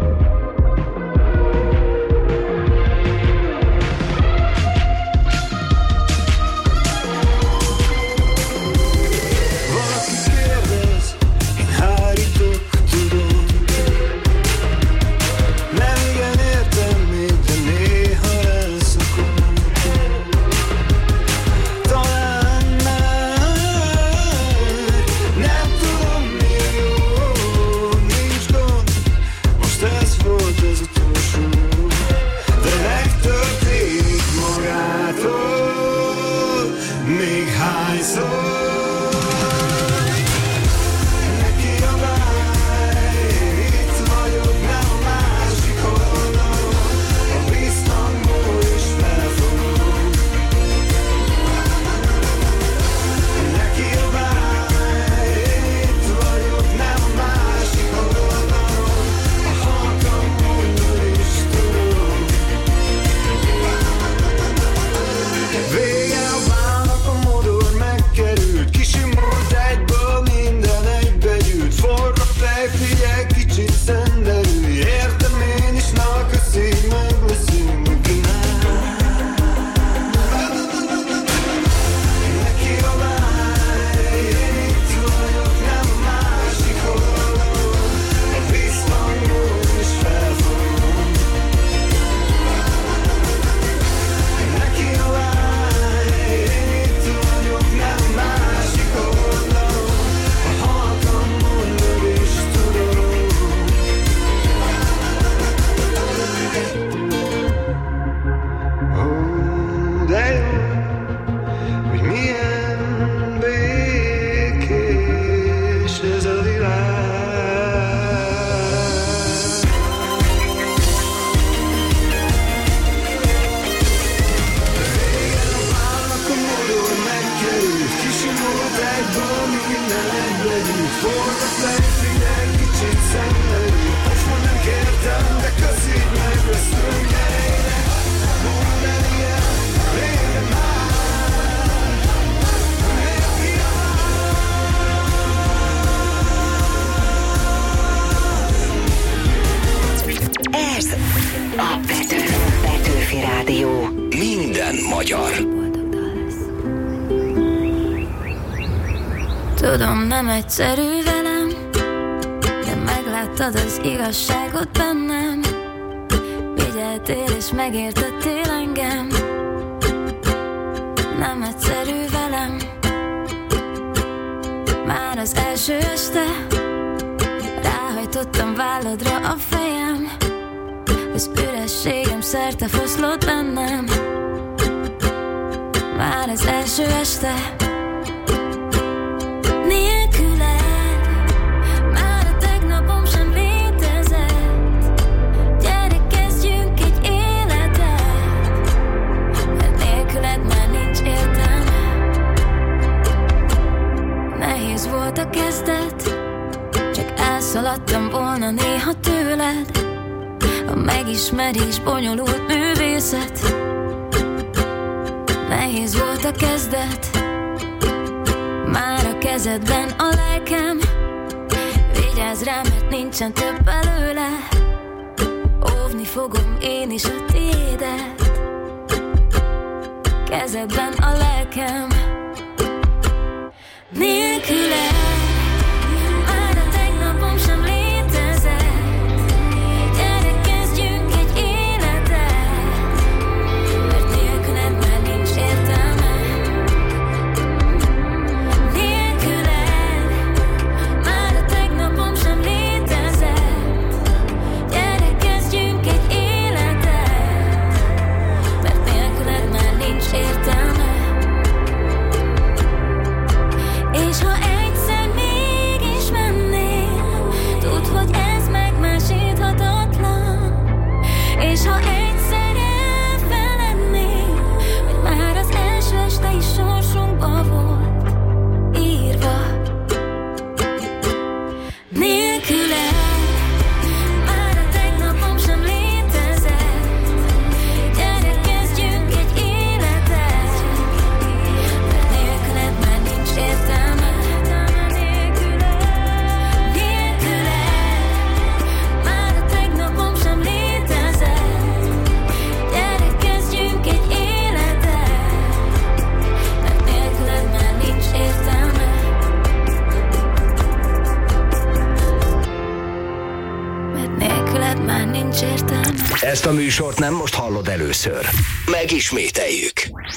Petőfi Rádió. Minden magyar. Tudom, nem egyszerű velem, de megláttad az igazságot bennem. Vigyeltél és megértettél engem. Nem egyszerű velem. Már az első este ráhajtottam válladra a fejem. Az ürességem szerte foszlott bennem. Már az első este volt a kezdet, csak elszaladtam volna néha tőled. A megismerés bonyolult művészet, nehéz volt a kezdet. Már a kezedben a lelkem, vigyázz rám, mert nincsen több belőle. Óvni fogom én is a tiédet, kezedben a lelkem. Nélküled már a tegnapom sem létezett. Gyere, kezdjünk egy életet, mert nélküled már nincs értelme. Nélküled már a tegnapom sem létezett. Gyere, kezdjünk egy életet, mert nélküled már nincs értelme. És ha egyszer mégis mennél, tudd, hogy ez megmásíthatatlan. És ha egyszer elfelednél, hogy már az első este is sorsunkba volt írva. Nélküled már a tegnapom sem létezett. Gyere, kezdjünk egy életet, mert nélküled már nincs értelme. Nélküled már a tegnapom sem létezett. Gyere, kezdjünk egy életet, mert nélküled már nincs értelme. Mert nélküled már nincs értelme. Ezt a műsort nem most hallod először. Megismételjük.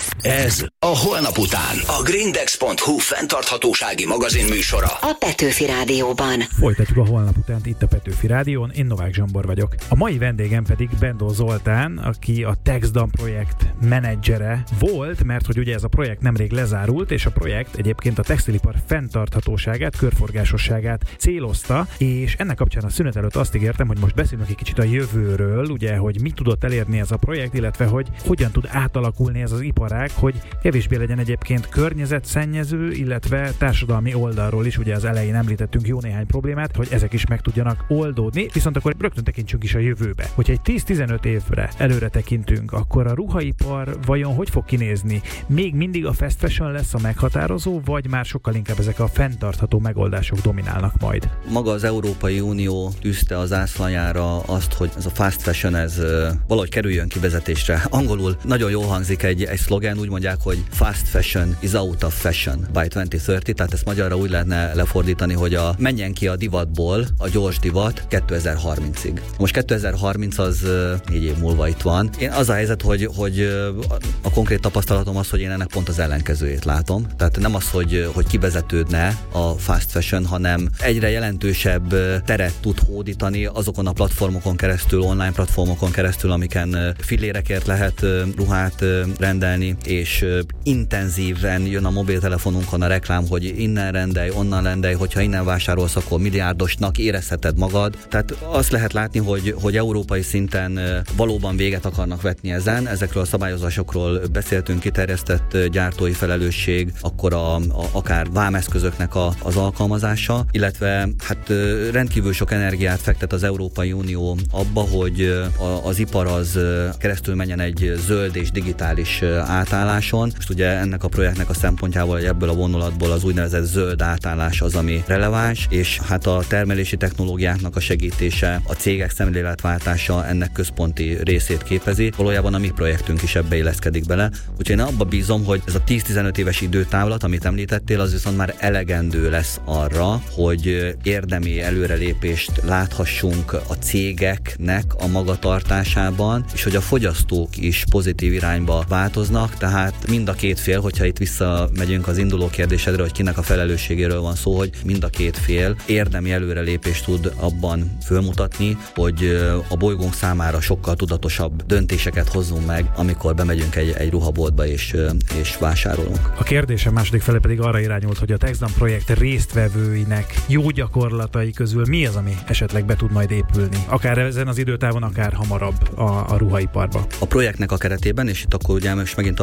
Ez a Holnap után. A grindex.hu fenntarthatósági magazin műsora. A Petőfi Rádióban. Folytatjuk a Holnap utánt itt a Petőfi Rádión, én Novák Zsombor vagyok. A mai vendégem pedig Bendó Zoltán, aki a TexDAM projekt menedzsere volt, mert hogy ugye ez a projekt nemrég lezárult, és a projekt egyébként a textilipar fenntarthatóságát, körforgásosságát célozta, és ennek kapcsán a szünet előtt azt ígértem, hogy most beszélünk egy kicsit a jövőről, ugye, hogy mit tudott elérni ez a projekt, illetve hogy hogyan tud átalakulni ez az iparág, hogy kevésbé legyen egyébként környezetszennyező, illetve társadalmi oldalról is, ugye az elején említettünk jó néhány problémát, hogy ezek is meg tudjanak oldódni, viszont akkor rögtön tekintsünk is a jövőbe. Hogyha egy 10-15 évre előre tekintünk, akkor a ruhaipar vajon hogy fog kinézni? Még mindig a fast fashion lesz a meghatározó, vagy már sokkal inkább ezek a fenntartható megoldások dominálnak majd? Maga az Európai Unió tűzte az zászlajára azt, hogy ez a fast fashion, ez valahogy kerüljön kivezetésre. Angolul nagyon jól hangzik egy szlogen, úgy mondják, hogy fast fashion is out of fashion by 2030, tehát ezt magyarra úgy lehetne lefordítani, hogy menjen ki a divatból a gyors divat 2030-ig. Most 2030 az 4 év múlva itt van. Én az a helyzet, hogy a konkrét tapasztalatom az, hogy én ennek pont az ellenkezőjét látom. Tehát nem az, hogy kivezetődne a fast fashion, hanem egyre jelentősebb teret tud hódítani azokon a platformokon keresztül, online platformokon keresztül, amiken fillérekért lehet ruhát rendelni, és intenzíven jön a mobiltelefonunkon a reklám, hogy innen rendelj, onnan rendelj, hogyha innen vásárolsz, akkor milliárdosnak érezheted magad. Tehát azt lehet látni, hogy európai szinten valóban véget akarnak vetni ezen. Ezekről a szabályozásokról beszéltünk, kiterjesztett gyártói felelősség, akkor akár vámeszközöknek az alkalmazása, illetve hát rendkívül sok energiát fektet az Európai Unió abba, hogy az ipar az keresztül menjen egy zöld és digitális átálláson. Most ugye ennek a projektnek a szempontjából, hogy ebből a vonulatból az úgynevezett zöld átállás az, ami releváns, és hát a termelési technológiáknak a segítése, a cégek szemléletváltása ennek központi részét képezi. Valójában a mi projektünk is ebbe illeszkedik bele. Úgyhogy én abba bízom, hogy ez a 10-15 éves időtávlat, amit említettél, az viszont már elegendő lesz arra, hogy érdemi előrelépést láthassunk a cégeknek a magatartásában, és hogy a fogyasztók is pozitív irányba változnak, tehát mind a két fél, hogyha itt visszamegyünk az induló kérdésedre, hogy kinek a felelősségéről van szó, hogy mind a két fél érdemi előrelépést tud abban fölmutatni, hogy a bolygónk számára sokkal tudatosabb döntéseket hozzunk meg, amikor bemegyünk egy ruhaboltba és vásárolunk. A kérdésem második fele pedig arra irányult, hogy a TexDAM projekt résztvevőinek jó gyakorlatai közül mi az, ami esetleg be tud majd épülni? Akár ezen az időtávon, akár hamarabb a ruhaiparba. A projektnek a keretében, és itt akkor ugye most megint arról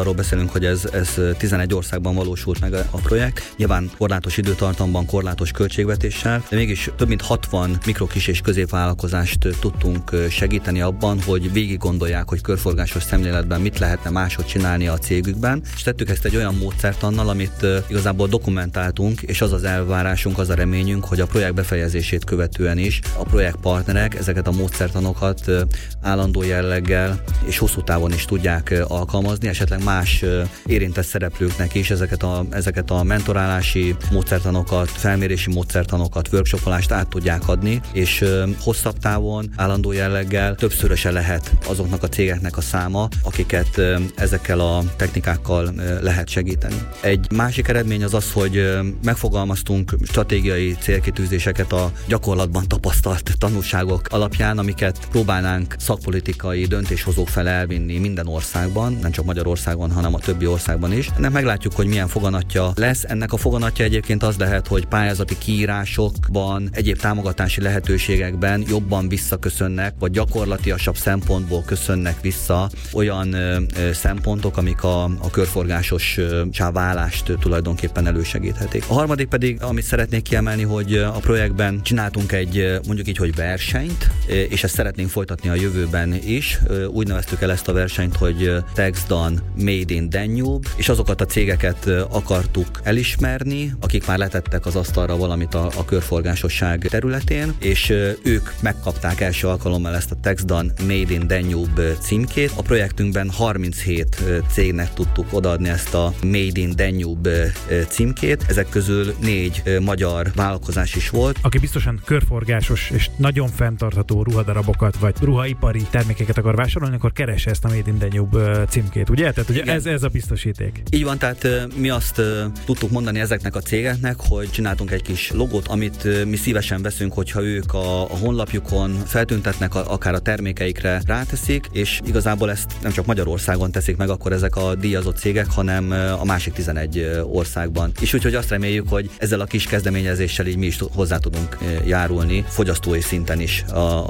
arról beszélünk, hogy ez 11 országban valósult meg a projekt. Nyilván korlátos időtartamban, korlátos költségvetéssel, de mégis több mint 60 mikro, kis és középvállalkozást tudtunk segíteni abban, hogy végig gondolják, hogy körforgásos szemléletben mit lehetne máshogy csinálni a cégükben, és tettük ezt egy olyan módszertannal, amit igazából dokumentáltunk, és az az elvárásunk, az a reményünk, hogy a projekt befejezését követően is a projektpartnerek ezeket a módszertanokat állandó jelleggel és hosszú távon is tudják alkalmazni, esetleg más érintett szereplőknek is ezeket a mentorálási módszertanokat, felmérési módszertanokat, workshopolást át tudják adni, és hosszabb távon, állandó jelleggel többszöröse lehet azoknak a cégeknek a száma, akiket ezekkel a technikákkal lehet segíteni. Egy másik eredmény az, hogy megfogalmaztunk stratégiai célkitűzéseket a gyakorlatban tapasztalt tanulságok alapján, amiket próbálnánk szakpolitikai döntéshozók felé elvinni minden országban, nem csak Magyarországon, hanem a többi országban is. Ennek meglátjuk, hogy milyen foganatja lesz. Ennek a foganatja egyébként az lehet, hogy pályázati kiírásokban, egyéb támogatási lehetőségekben jobban visszaköszönnek, vagy gyakorlatiasabb szempontból köszönnek vissza olyan szempontok, amik a körforgásossá válást tulajdonképpen elősegíthetik. A harmadik pedig, amit szeretnék kiemelni, hogy a projektben csináltunk egy, mondjuk így, hogy versenyt, és ezt szeretnénk folytatni a jövőben is. Úgy neveztük el ezt a versenyt, hogy Tax Done Made in Danube, és azokat a cégeket akartuk elismerni, akik már letettek az asztalra valamit a körforgásosság területén, és ők megkapták első alkalommal ezt a Tax Done Made in Danube címkét. A projektünkben 37 cégnek tudtuk odaadni ezt a Made in Danube címkét. Ezek közül 4 magyar vállalkozás is volt. Aki biztosan körforgásos és nagyon fenntartható ruhadarabokat vagy ruhaipari termékeket akar vásárolni, akkor keresse ezt a Made in Danube címkét, ugye? Tehát ugye ez a biztosíték. Így van, tehát mi azt tudtuk mondani ezeknek a cégeknek, hogy csináltunk egy kis logót, amit mi szívesen veszünk, hogyha ők a honlapjukon feltüntetnek, akár a termékeikre ráteszik, és igazából ezt nem csak Magyarországon teszik meg akkor ezek a díjazott cégek, hanem a másik 11 országban. És úgyhogy azt reméljük, hogy ezzel a kis kezdeményezéssel így mi is hozzá tudunk járulni fogyasztói szinten is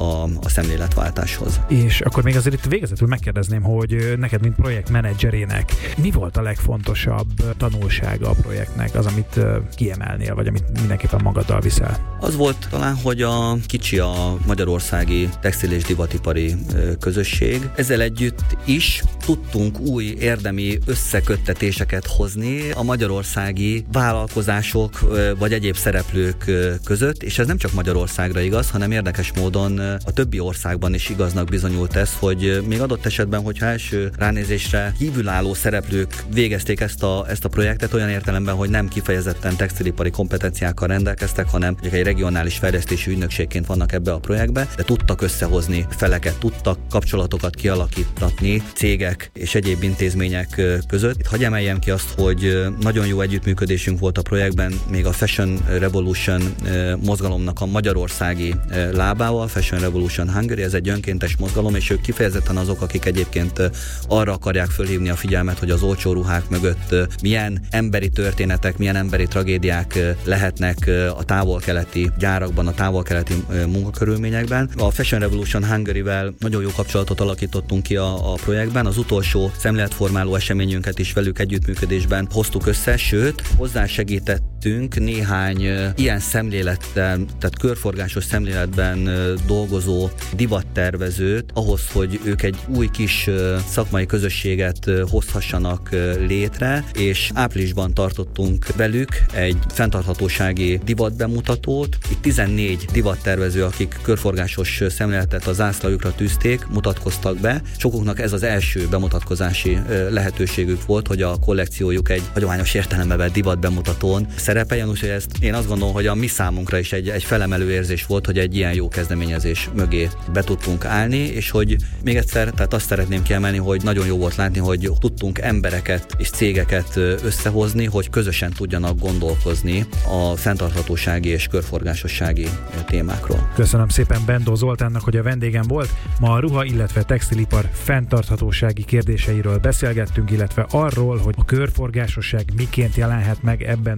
a szemléletváltáshoz. És akkor még azért itt végezetül megkérdezném, hogy neked, mint projektmenedzserének, mi volt a legfontosabb tanulsága a projektnek, az, amit kiemelnél, vagy amit mindenképpen magaddal viszel? Az volt talán, hogy kicsi a magyarországi textil- és divatipari közösség. Ezzel együtt is tudtunk új érdemi összeköttetéseket hozni a magyarországi vállalkozások vagy egyéb szereplők között, és ez nem csak Magyarországra igaz, hanem érdekes módon a többi országban is igaznak bizonyult ez, hogy még adott esetben, hogyha első ránézésre kívülálló szereplők végezték ezt a projektet, olyan értelemben, hogy nem kifejezetten textilipari kompetenciákkal rendelkeztek, hanem egy regionális fejlesztési ügynökségként vannak ebbe a projektbe, de tudtak összehozni feleket, tudtak kapcsolatokat kialakítani cégek és egyéb intézmények között. Itt hadd emeljem ki azt, hogy nagyon jó együttműködésünk volt a projektben, még a Fashion Revolution mozgalomnak a magyarországi lábával, Fashion Revolution Hungary, ez egy önkéntes mozgalom, és ők kifejezetten azok, akik egyébként arra akarják fölhívni a figyelmet, hogy az olcsó ruhák mögött milyen emberi történetek, milyen emberi tragédiák lehetnek a távol-keleti gyárakban, a távol-keleti munkakörülményekben. A Fashion Revolution Hungary-vel nagyon jó kapcsolatot alakítottunk ki a projektben, az utolsó szemléletformáló eseményünket is velük együttműködésben hoztuk össze, sőt, hozzásegítettünk néhány ilyen szemlélettel, tehát körforgásos szemléletben dolgozó divattervezőt ahhoz, hogy ők egy új kis szakmai közösséget hozhassanak létre, és áprilisban tartottunk velük egy fenntarthatósági divatbemutatót. Itt 14 divattervező, akik körforgásos szemléletet a zászlajukra tűzték, mutatkoztak be. Sokuknak ez az első bemutatkozási lehetőségük volt, hogy a kollekciójuk egy hagyományos értelembe vett divatbemutatón szerepeljen, úgyhogy ezt én azt gondolom, hogy a mi számunkra is egy felemelő érzés volt, hogy egy ilyen jó kezdeményezés mögé be tudtunk állni, és hogy még egyszer, tehát azt szeretném kiemelni, hogy nagyon jó volt látni, hogy tudtunk embereket és cégeket összehozni, hogy közösen tudjanak gondolkozni a fenntarthatósági és körforgásossági témákról. Köszönöm szépen Bendó Zoltánnak, hogy a vendégem volt. Ma a ruha, illetve textilipar fenntarthatósági kérdéseiről beszélgettünk, illetve arról, hogy a körforgásosság miként jelenhet meg ebben az iparágban.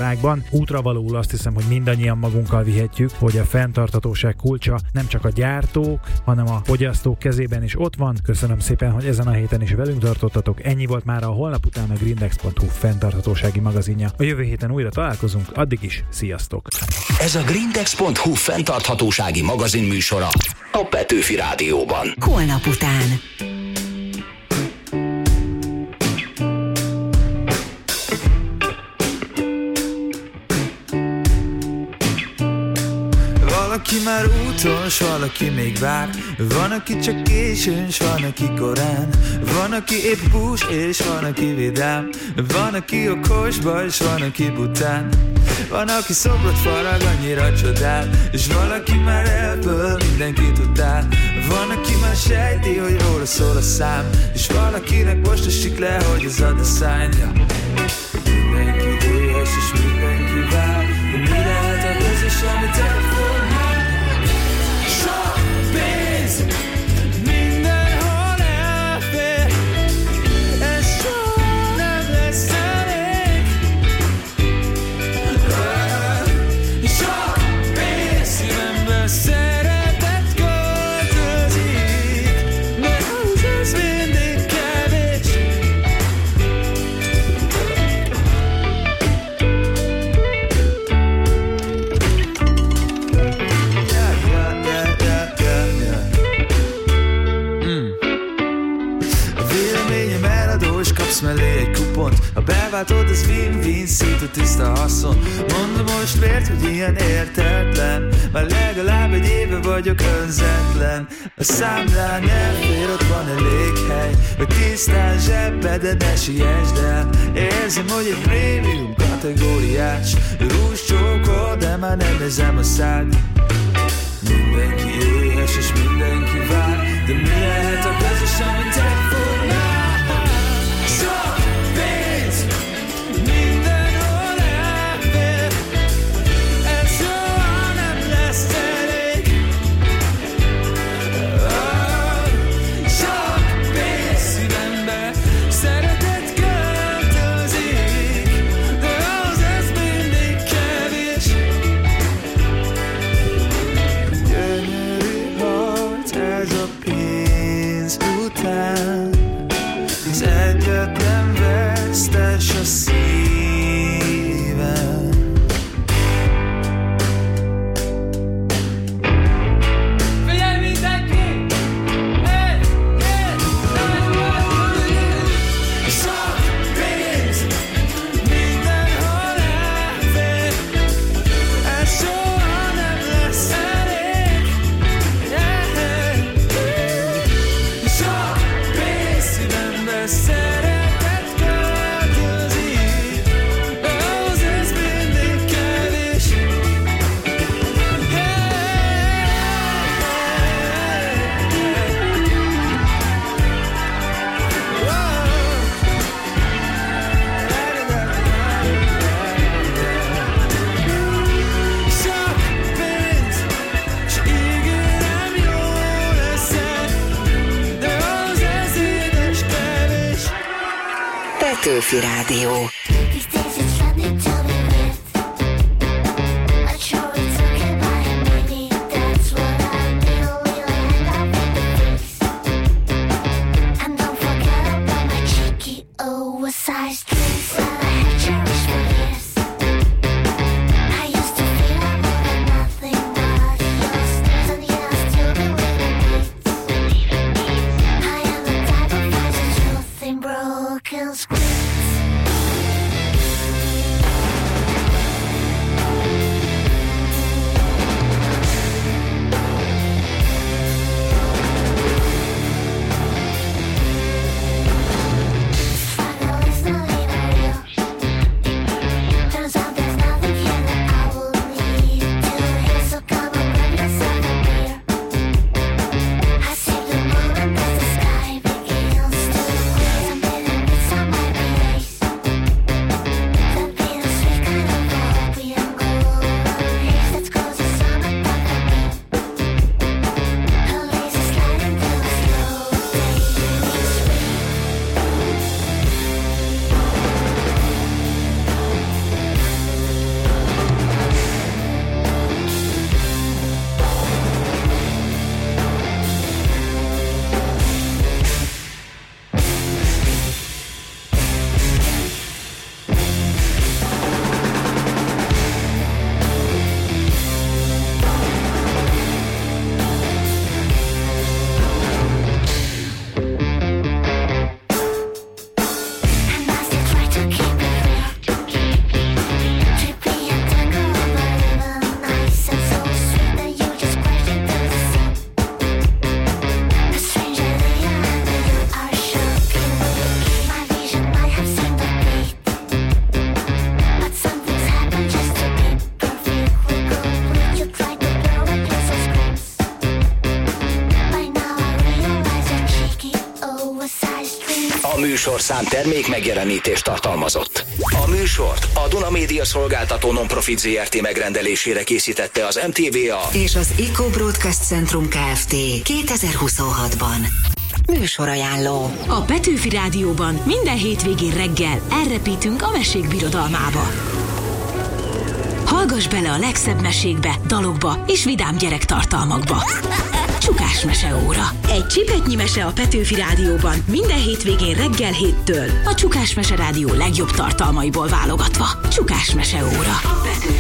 iparágban. Útravalóul azt hiszem, hogy mindannyian magunkkal vihetjük, hogy a fenntarthatóság kulcsa nem csak a gyártók, hanem a fogyasztók kezében is ott van. Köszönöm szépen, hogy ezen a héten is velünk tartottatok. Ennyi volt már a Holnap után a Grindex.hu fenntarthatósági magazinja. A jövő héten újra találkozunk, addig is sziasztok! Ez a Grindex.hu fenntarthatósági magazin műsora a Petőfi Rádióban. Holnap után. Valaki már úton, s valaki még vár. Van, aki csak későn, s van, aki korán. Van, aki épp bús, és van, aki vidám. Van, aki okosba, és van, aki bután. Van, aki szobrot farag, annyira csodál. És valaki már elből, mindenkit utál. Van, aki már sejti, hogy róla szól a szám. És valakinek most esik le, hogy az ad a szányja. Mindenki éhes, és mindenki vár. De mi lehet a közös, amit elfordul? Pénz, mindenhol elfér, ez soha nem lesz elég. Sok pénz, szívemben szeretet költözik, de az ez mindig kevés. Kapsz mellé egy kupont, a beváltod az win-win, szinte tiszta haszon. Mondom most miért, hogy ilyen értetlen, már legalább egy éve vagyok önzetlen. A számlán elfér, ott van elég hely, hogy tisztán zsebbe, de ne siessd el. Érzem, hogy egy prémium kategóriás rúzscsókol, de már nem érzem a szád. Mindenki éhes és mindenki vár, de mi lehet a közös, amit elfordul? Sok pénz, mindenhol elfér, ez soha nem lesz elég. Sok pénz szívembe, szeretet költözik, de az ez mindig kevés. Gyönyörű harc ez a pénz után, az egyetlen vesztes a szívem. Figyelj mindenki! Hey! Yeah! Sok pénz, mindenhol elfér, ez soha nem lesz elég. Sok pénz szívembe szeretet költözik, az ez mindig kevés. Sok pénz, s ígérem jól leszek, de az ez édes kevés. Petőfi Rádió. These days it's running till we live. I sure we took it by a maybe that's what I feel. We'll end up with the face. And don't forget about my cheeky oversized dreams that I have cherished for years. I used to feel I wanted nothing but your stars, and yet I still believe in beats. I am the type of finds the truth in broken scripts. műsorszám termék megjelenítést tartalmazott. A műsort a Duna Média Szolgáltató Nonprofit Zrt. Megrendelésére készítette az MTVA és az Eco Broadcast Centrum Kft. 2026-ban. Műsorajánló. A Petőfi Rádióban minden hétvégén reggel elrepítünk a mesék birodalmába. Hallgass bele a legszebb mesékbe, dalokba és vidám gyerektartalmakba. Csukás meseóra. Egy csipetnyi mese a Petőfi Rádióban minden hétvégén reggel 7-től. A Csukás Mese Rádió legjobb tartalmaiból válogatva. Csukás meseóra.